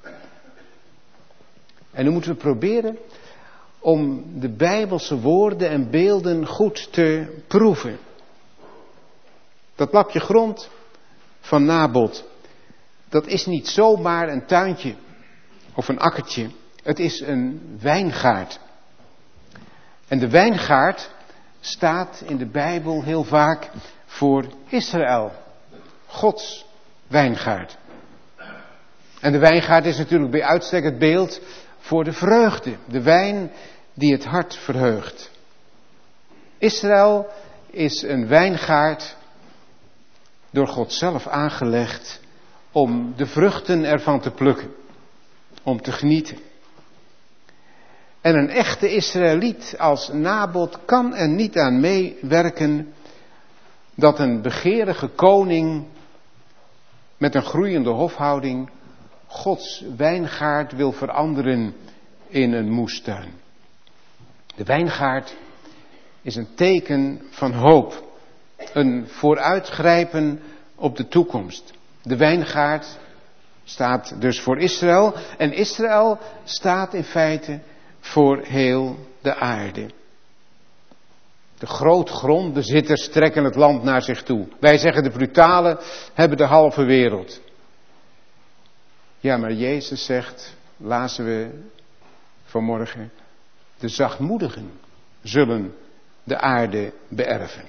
En nu moeten we proberen om de Bijbelse woorden en beelden goed te proeven. Dat lapje grond van Nabot, dat is niet zomaar een tuintje of een akkertje. Het is een wijngaard. En de wijngaard staat in de Bijbel heel vaak voor Israël. Gods wijngaard. En de wijngaard is natuurlijk bij uitstek het beeld voor de vreugde. De wijn die het hart verheugt. Israël is een wijngaard door God zelf aangelegd om de vruchten ervan te plukken. Om te genieten. En een echte Israëliet als Nabot kan er niet aan meewerken dat een begeerige koning met een groeiende hofhouding Gods wijngaard wil veranderen in een moestuin. De wijngaard is een teken van hoop. Een vooruitgrijpen op de toekomst. De wijngaard staat dus voor Israël. En Israël staat in feite voor heel de aarde. De grootgrondbezitters trekken het land naar zich toe. Wij zeggen de brutalen hebben de halve wereld. Ja, maar Jezus zegt, lazen we vanmorgen, de zachtmoedigen zullen de aarde beërven.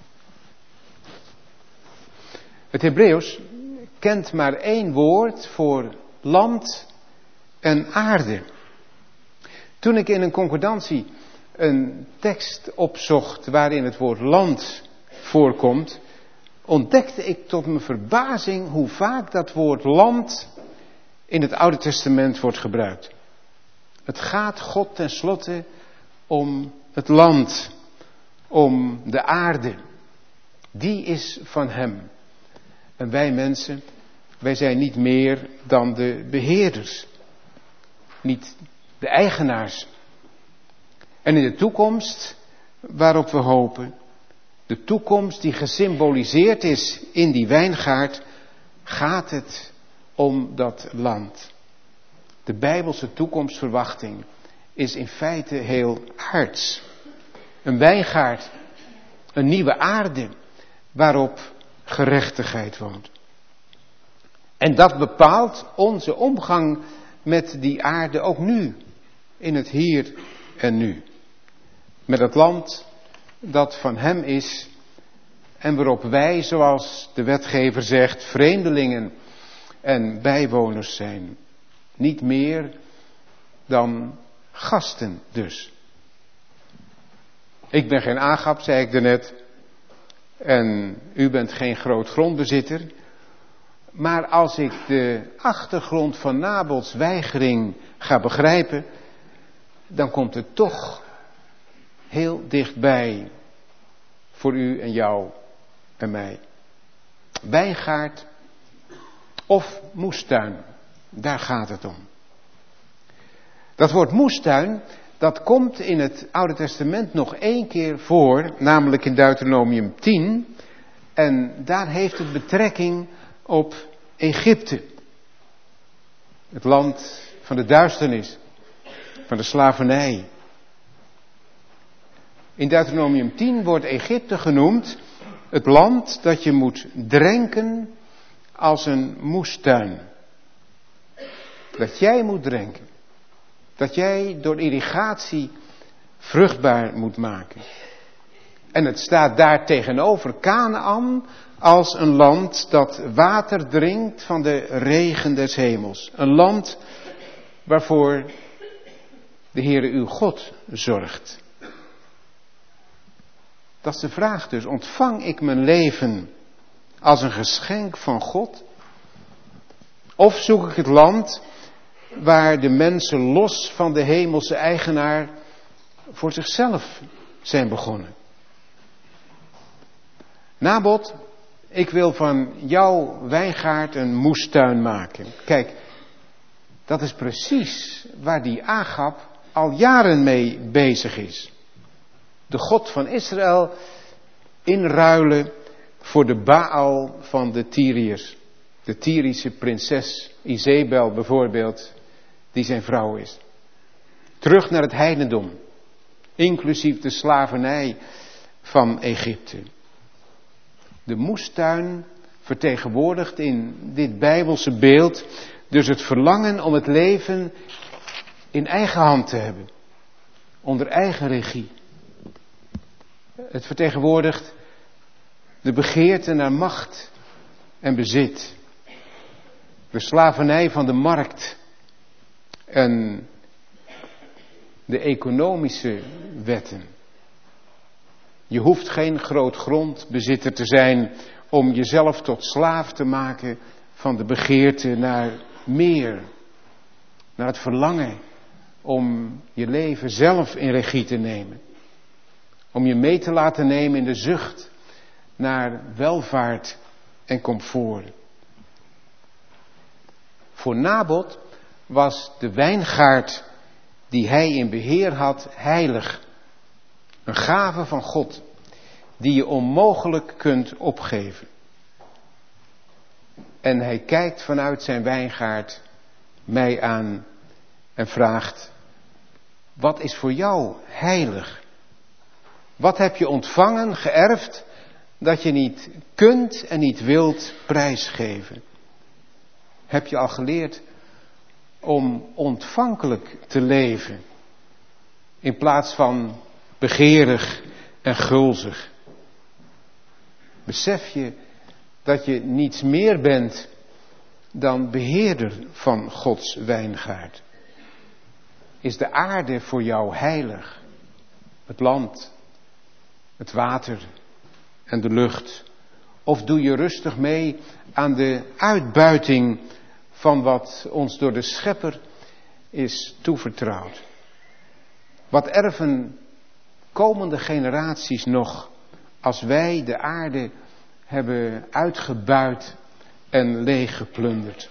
Het Hebreeuws kent maar één woord voor land en aarde. Toen ik in een concordantie een tekst opzocht waarin het woord land voorkomt, ontdekte ik tot mijn verbazing hoe vaak dat woord land in het Oude Testament wordt gebruikt. Het gaat God tenslotte om het land, om de aarde. Die is van hem. En wij mensen, wij zijn niet meer dan de beheerders. Niet de eigenaars. En in de toekomst waarop we hopen, de toekomst die gesymboliseerd is in die wijngaard, gaat het om dat land. De Bijbelse toekomstverwachting is in feite heel aards. Een wijngaard, een nieuwe aarde waarop gerechtigheid woont. En dat bepaalt onze omgang met die aarde ook nu, in het hier en nu. Met het land dat van hem is en waarop wij, zoals de wetgever zegt, vreemdelingen en bijwoners zijn. Niet meer dan gasten dus. Ik ben geen Agab, zei ik daarnet, en u bent geen groot grondbezitter. Maar als ik de achtergrond van Nabots weigering ga begrijpen, dan komt het toch heel dichtbij voor u en jou en mij. Wijngaard of moestuin, daar gaat het om. Dat woord moestuin, dat komt in het Oude Testament nog 1 keer voor, namelijk in Deuteronomium 10. En daar heeft het betrekking op Egypte. Het land van de duisternis, van de slavernij. In Deuteronomium 10 wordt Egypte genoemd het land dat je moet drenken als een moestuin. Dat jij moet drenken. Dat jij door irrigatie vruchtbaar moet maken. En het staat daar tegenover Kanaän als een land dat water drinkt van de regen des hemels. Een land waarvoor de Heere uw God zorgt. Dat is de vraag dus. Ontvang ik mijn leven als een geschenk van God? Of zoek ik het land waar de mensen los van de hemelse eigenaar voor zichzelf zijn begonnen? Nabot, ik wil van jouw wijngaard een moestuin maken. Kijk, dat is precies waar die Agab al jaren mee bezig is. De God van Israël inruilen voor de Baal van de Tyriërs. De Tyrische prinses Izebel bijvoorbeeld, die zijn vrouw is. Terug naar het heidendom, inclusief de slavernij van Egypte. De moestuin vertegenwoordigt in dit Bijbelse beeld dus het verlangen om het leven in eigen hand te hebben. Onder eigen regie. Het vertegenwoordigt de begeerte naar macht en bezit. De slavernij van de markt en de economische wetten. Je hoeft geen groot grondbezitter te zijn om jezelf tot slaaf te maken van de begeerte naar meer. Naar het verlangen om je leven zelf in regie te nemen. Om je mee te laten nemen in de zucht naar welvaart en comfort. Voor Nabot was de wijngaard die hij in beheer had heilig. Een gave van God die je onmogelijk kunt opgeven. En hij kijkt vanuit zijn wijngaard mij aan en vraagt: wat is voor jou heilig? Wat heb je ontvangen, geërfd, dat je niet kunt en niet wilt prijsgeven? Heb je al geleerd om ontvankelijk te leven in plaats van begeerig en gulzig? Besef je dat je niets meer bent dan beheerder van Gods wijngaard? Is de aarde voor jou heilig? Het land, het water en de lucht? Of doe je rustig mee aan de uitbuiting van wat ons door de Schepper is toevertrouwd? Wat erven komende generaties nog als wij de aarde hebben uitgebuit en leeggeplunderd?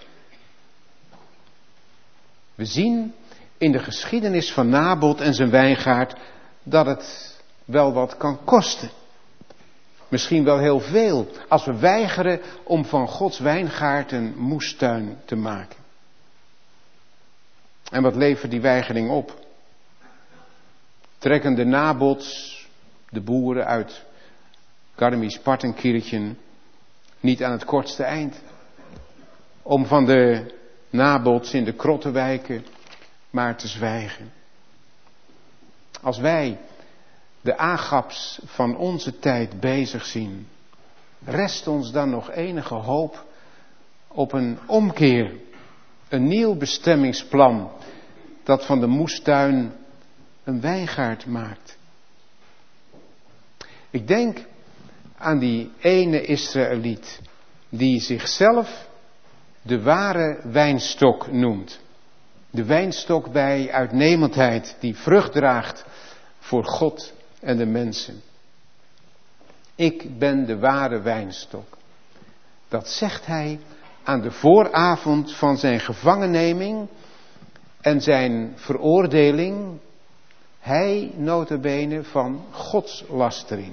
We zien in de geschiedenis van Nabot en zijn wijngaard dat het wel wat kan kosten. Misschien wel heel veel, als we weigeren om van Gods wijngaard een moestuin te maken. En wat levert die weigering op? Trekken de nabots, de boeren uit Garmisch-Partenkirchen, niet aan het kortste eind? Om van de nabots in de krottenwijken maar te zwijgen. Als wij de Agaps van onze tijd bezig zien, rest ons dan nog enige hoop op een omkeer, een nieuw bestemmingsplan dat van de moestuin een wijngaard maakt. Ik denk aan die ene Israëliet die zichzelf de ware wijnstok noemt. De wijnstok bij uitnemendheid die vrucht draagt voor God en de mensen. Ik ben de ware wijnstok. Dat zegt hij aan de vooravond van zijn gevangenneming en zijn veroordeling. Hij nota bene van godslastering.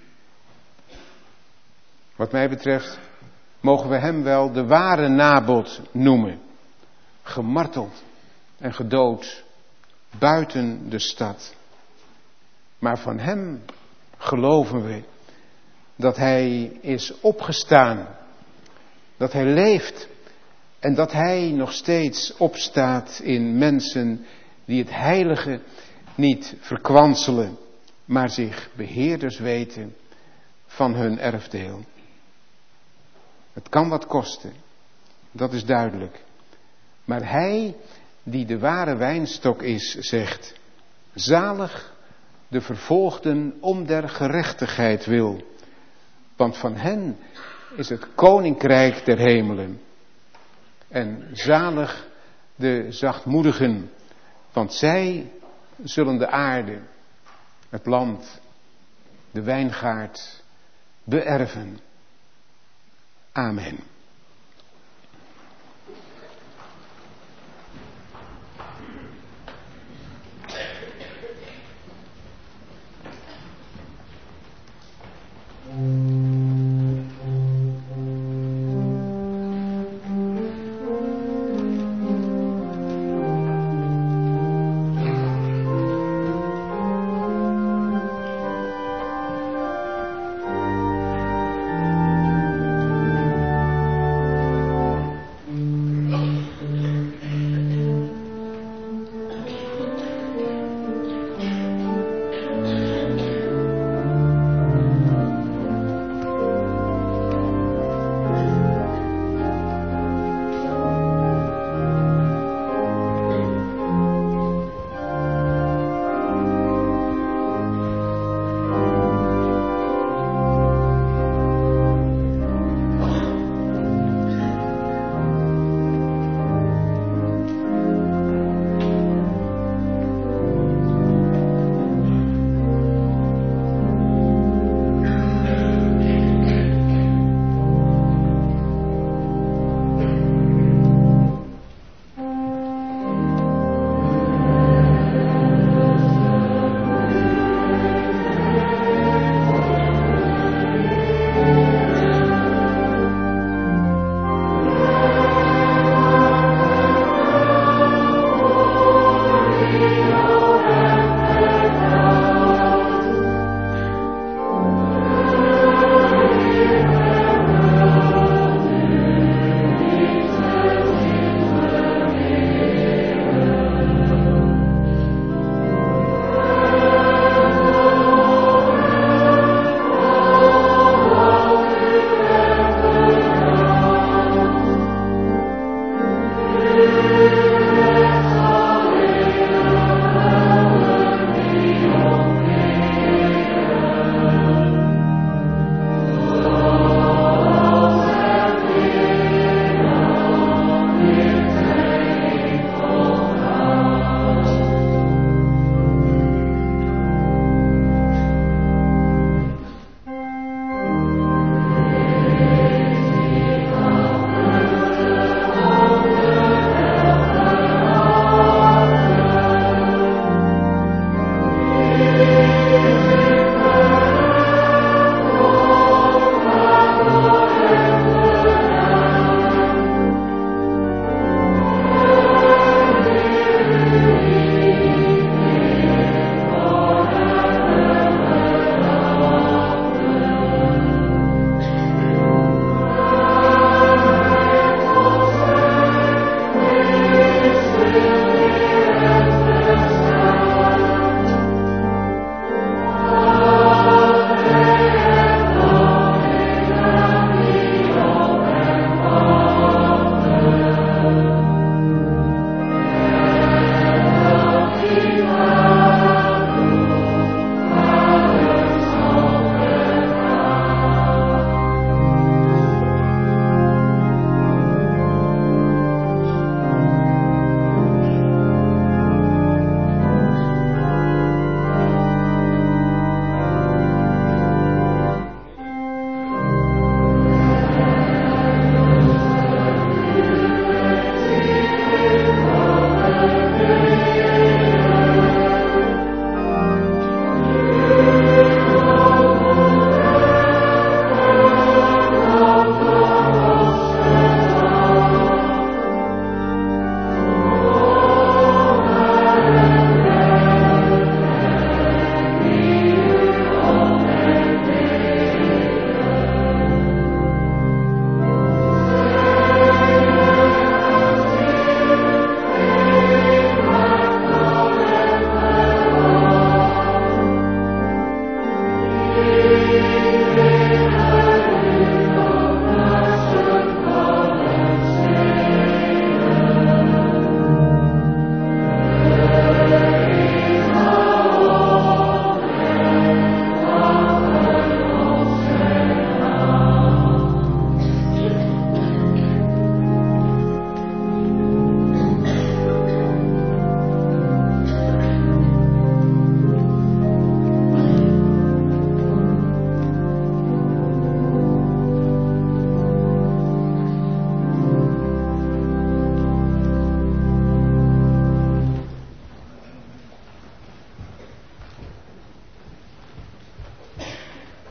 Wat mij betreft mogen we hem wel de ware Nabot noemen. Gemarteld en gedood buiten de stad. Maar van hem geloven we dat hij is opgestaan. Dat hij leeft. En dat hij nog steeds opstaat in mensen die het heilige niet verkwanselen, maar zich beheerders weten van hun erfdeel. Het kan wat kosten, dat is duidelijk. Maar hij die de ware wijnstok is, zegt: zalig de vervolgden om der gerechtigheid wil, want van hen is het koninkrijk der hemelen. En zalig de zachtmoedigen, want zij zullen de aarde, het land, de wijngaard beërven. Amen.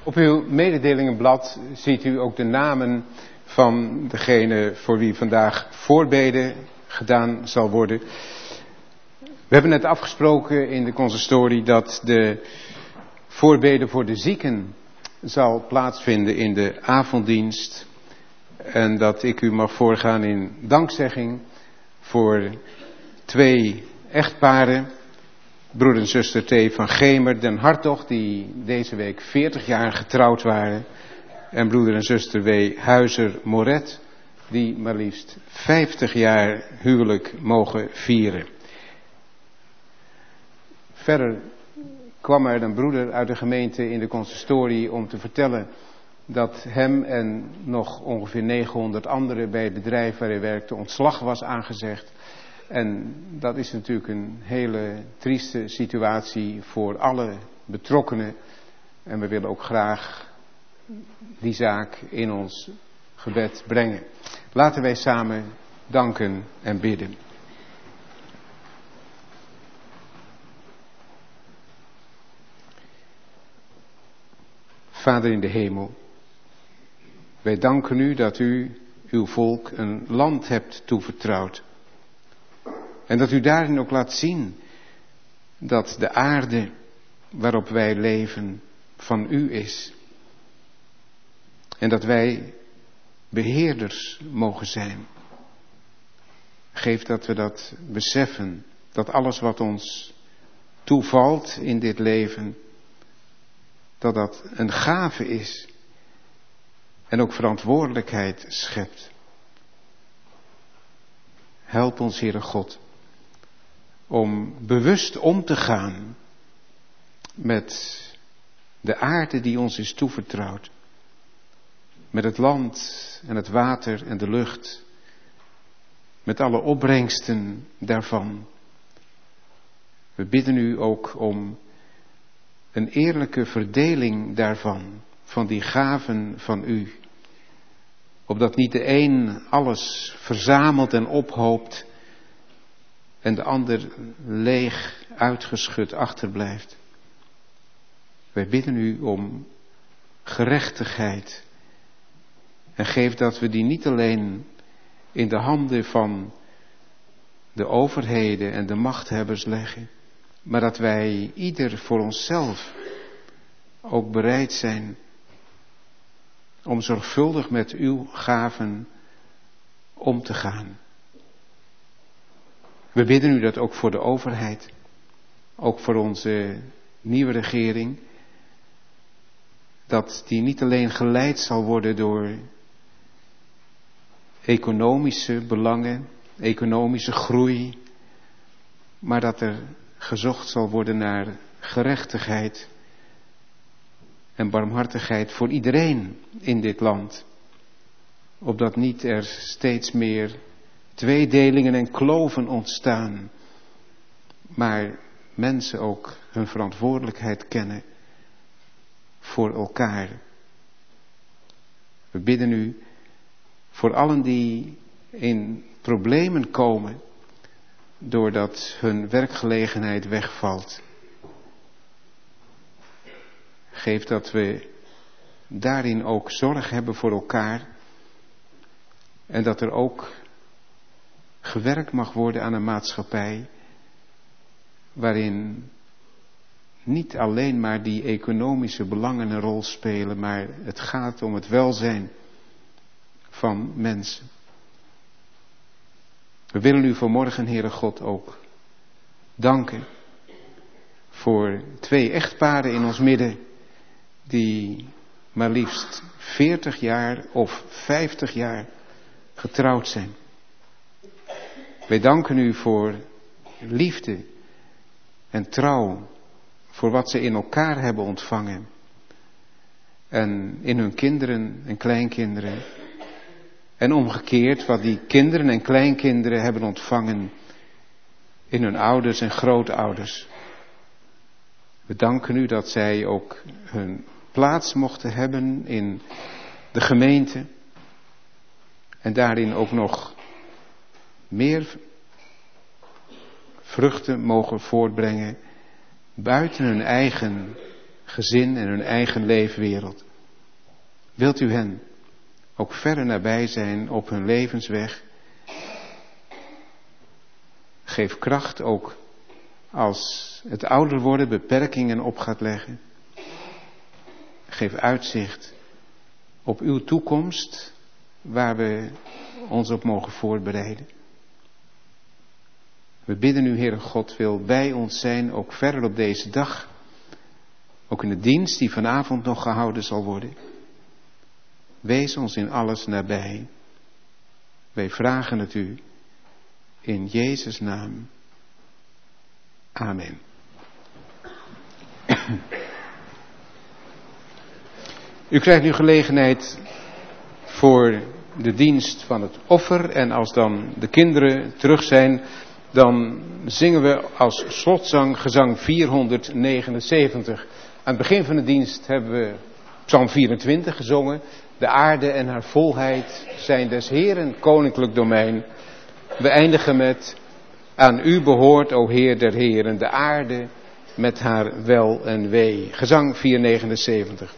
Op uw mededelingenblad ziet u ook de namen van degene voor wie vandaag voorbeden gedaan zal worden. We hebben net afgesproken in de consistorie dat de voorbeden voor de zieken zal plaatsvinden in de avonddienst. En dat ik u mag voorgaan in dankzegging voor 2 echtparen. Broeder en zuster T. van Gemer den Hartog, die deze week 40 jaar getrouwd waren. En broeder en zuster W. Huizer Moret, die maar liefst 50 jaar huwelijk mogen vieren. Verder kwam er een broeder uit de gemeente in de consistorie om te vertellen dat hem en nog ongeveer 900 anderen bij het bedrijf waar hij werkte ontslag was aangezegd. En dat is natuurlijk een hele trieste situatie voor alle betrokkenen. En we willen ook graag die zaak in ons gebed brengen. Laten wij samen danken en bidden. Vader in de hemel, wij danken u dat u uw volk een land hebt toevertrouwd. En dat u daarin ook laat zien dat de aarde waarop wij leven van u is. En dat wij beheerders mogen zijn. Geef dat we dat beseffen, dat alles wat ons toevalt in dit leven, dat dat een gave is en ook verantwoordelijkheid schept. Help ons, Heere God, om bewust om te gaan met de aarde die ons is toevertrouwd. Met het land en het water en de lucht. Met alle opbrengsten daarvan. We bidden u ook om een eerlijke verdeling daarvan, van die gaven van u. Opdat niet de een alles verzamelt en ophoopt en de ander leeg uitgeschud achterblijft. Wij bidden u om gerechtigheid. En geef dat we die niet alleen in de handen van de overheden en de machthebbers leggen, maar dat wij ieder voor onszelf ook bereid zijn om zorgvuldig met uw gaven om te gaan. We bidden u dat ook voor de overheid, ook voor onze nieuwe regering, dat die niet alleen geleid zal worden door economische belangen, economische groei, maar dat er gezocht zal worden naar gerechtigheid en barmhartigheid voor iedereen in dit land. Opdat niet er steeds meer tweedelingen en kloven ontstaan, maar mensen ook hun verantwoordelijkheid kennen voor elkaar. We bidden u voor allen die in problemen komen doordat hun werkgelegenheid wegvalt. Geef dat we daarin ook zorg hebben voor elkaar en dat er ook gewerkt mag worden aan een maatschappij waarin niet alleen maar die economische belangen een rol spelen, maar het gaat om het welzijn van mensen. We willen u vanmorgen, Heere God, ook danken voor 2 echtparen in ons midden die maar liefst 40 jaar of 50 jaar getrouwd zijn. Wij danken u voor liefde en trouw, voor wat ze in elkaar hebben ontvangen en in hun kinderen en kleinkinderen. En omgekeerd wat die kinderen en kleinkinderen hebben ontvangen in hun ouders en grootouders. We danken u dat zij ook hun plaats mochten hebben in de gemeente. En daarin ook nog meer vruchten mogen voortbrengen buiten hun eigen gezin en hun eigen leefwereld. Wilt u hen ook verre nabij zijn op hun levensweg? Geef kracht ook als het ouder worden beperkingen op gaat leggen. Geef uitzicht op uw toekomst waar we ons op mogen voorbereiden. We bidden u, Heere God, wil bij ons zijn, ook verder op deze dag. Ook in de dienst die vanavond nog gehouden zal worden. Wees ons in alles nabij. Wij vragen het u in Jezus' naam. Amen. U krijgt nu gelegenheid voor de dienst van het offer. En als dan de kinderen terug zijn, dan zingen we als slotzang gezang 479. Aan het begin van de dienst hebben we Psalm 24 gezongen. De aarde en haar volheid zijn des Heeren koninklijk domein. We eindigen met: aan u behoort, o Heer der Heren, de aarde met haar wel en wee. Gezang 479.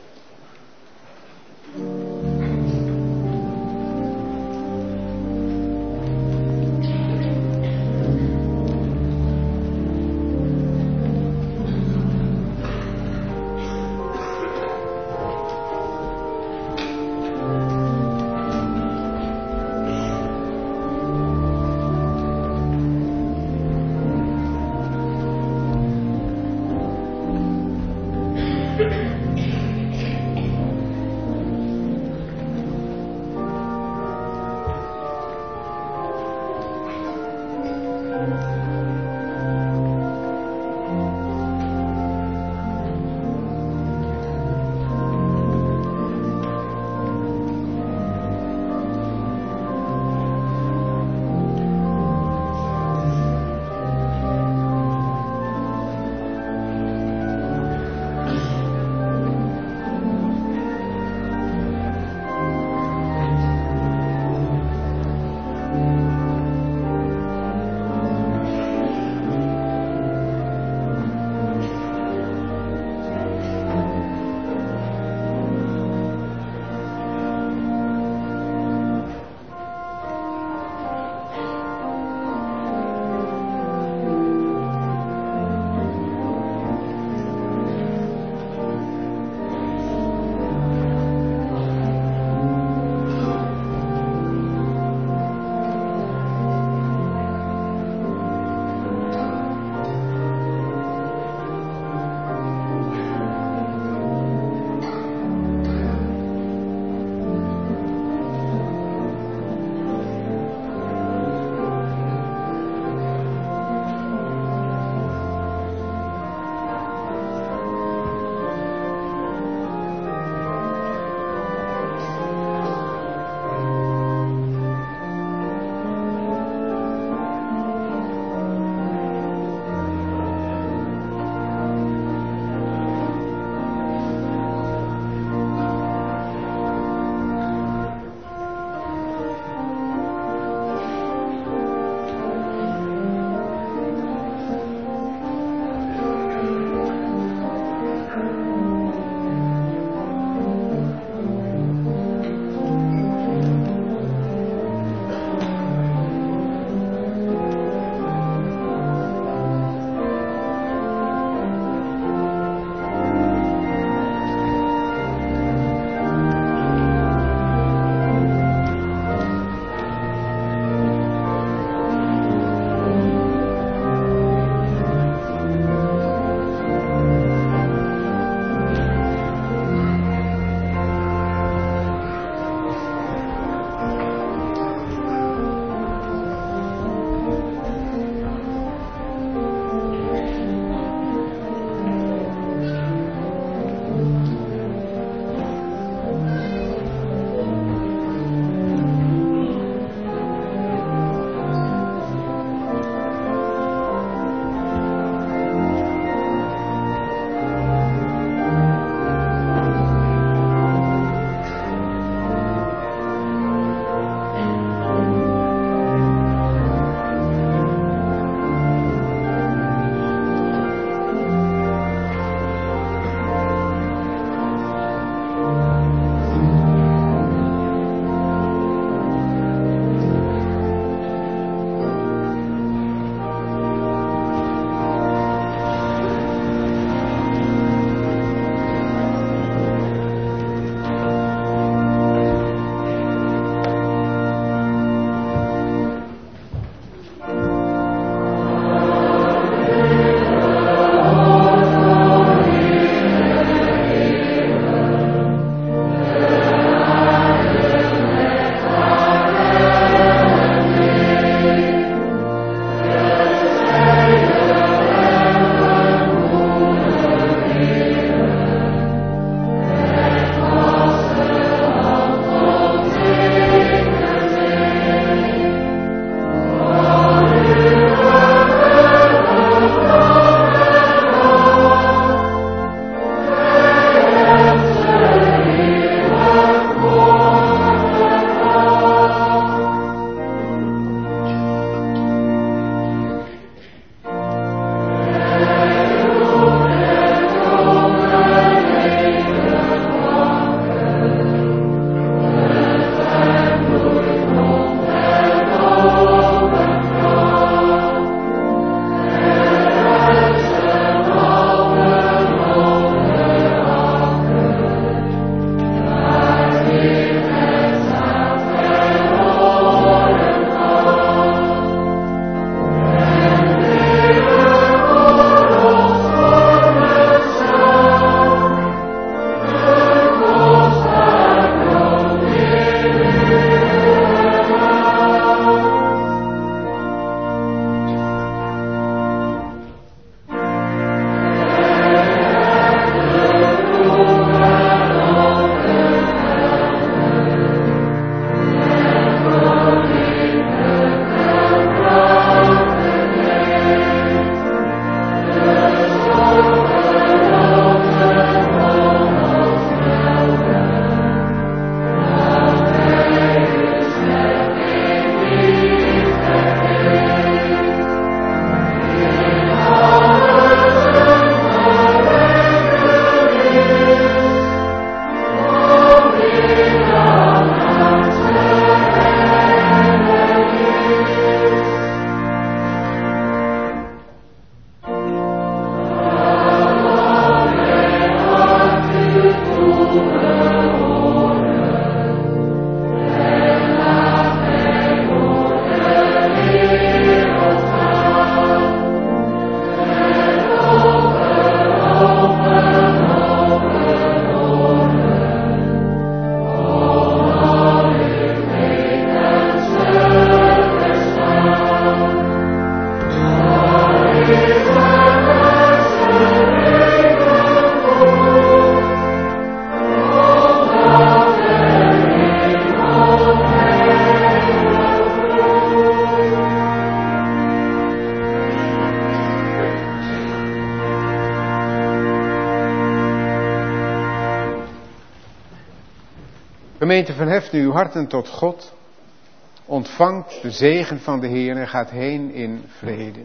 Gemeente, verheft nu uw harten tot God. Ontvangt de zegen van de Heer en gaat heen in vrede.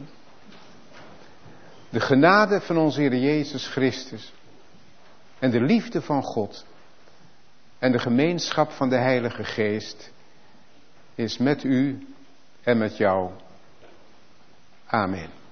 De genade van onze Heer Jezus Christus en de liefde van God en de gemeenschap van de Heilige Geest is met u en met jou. Amen.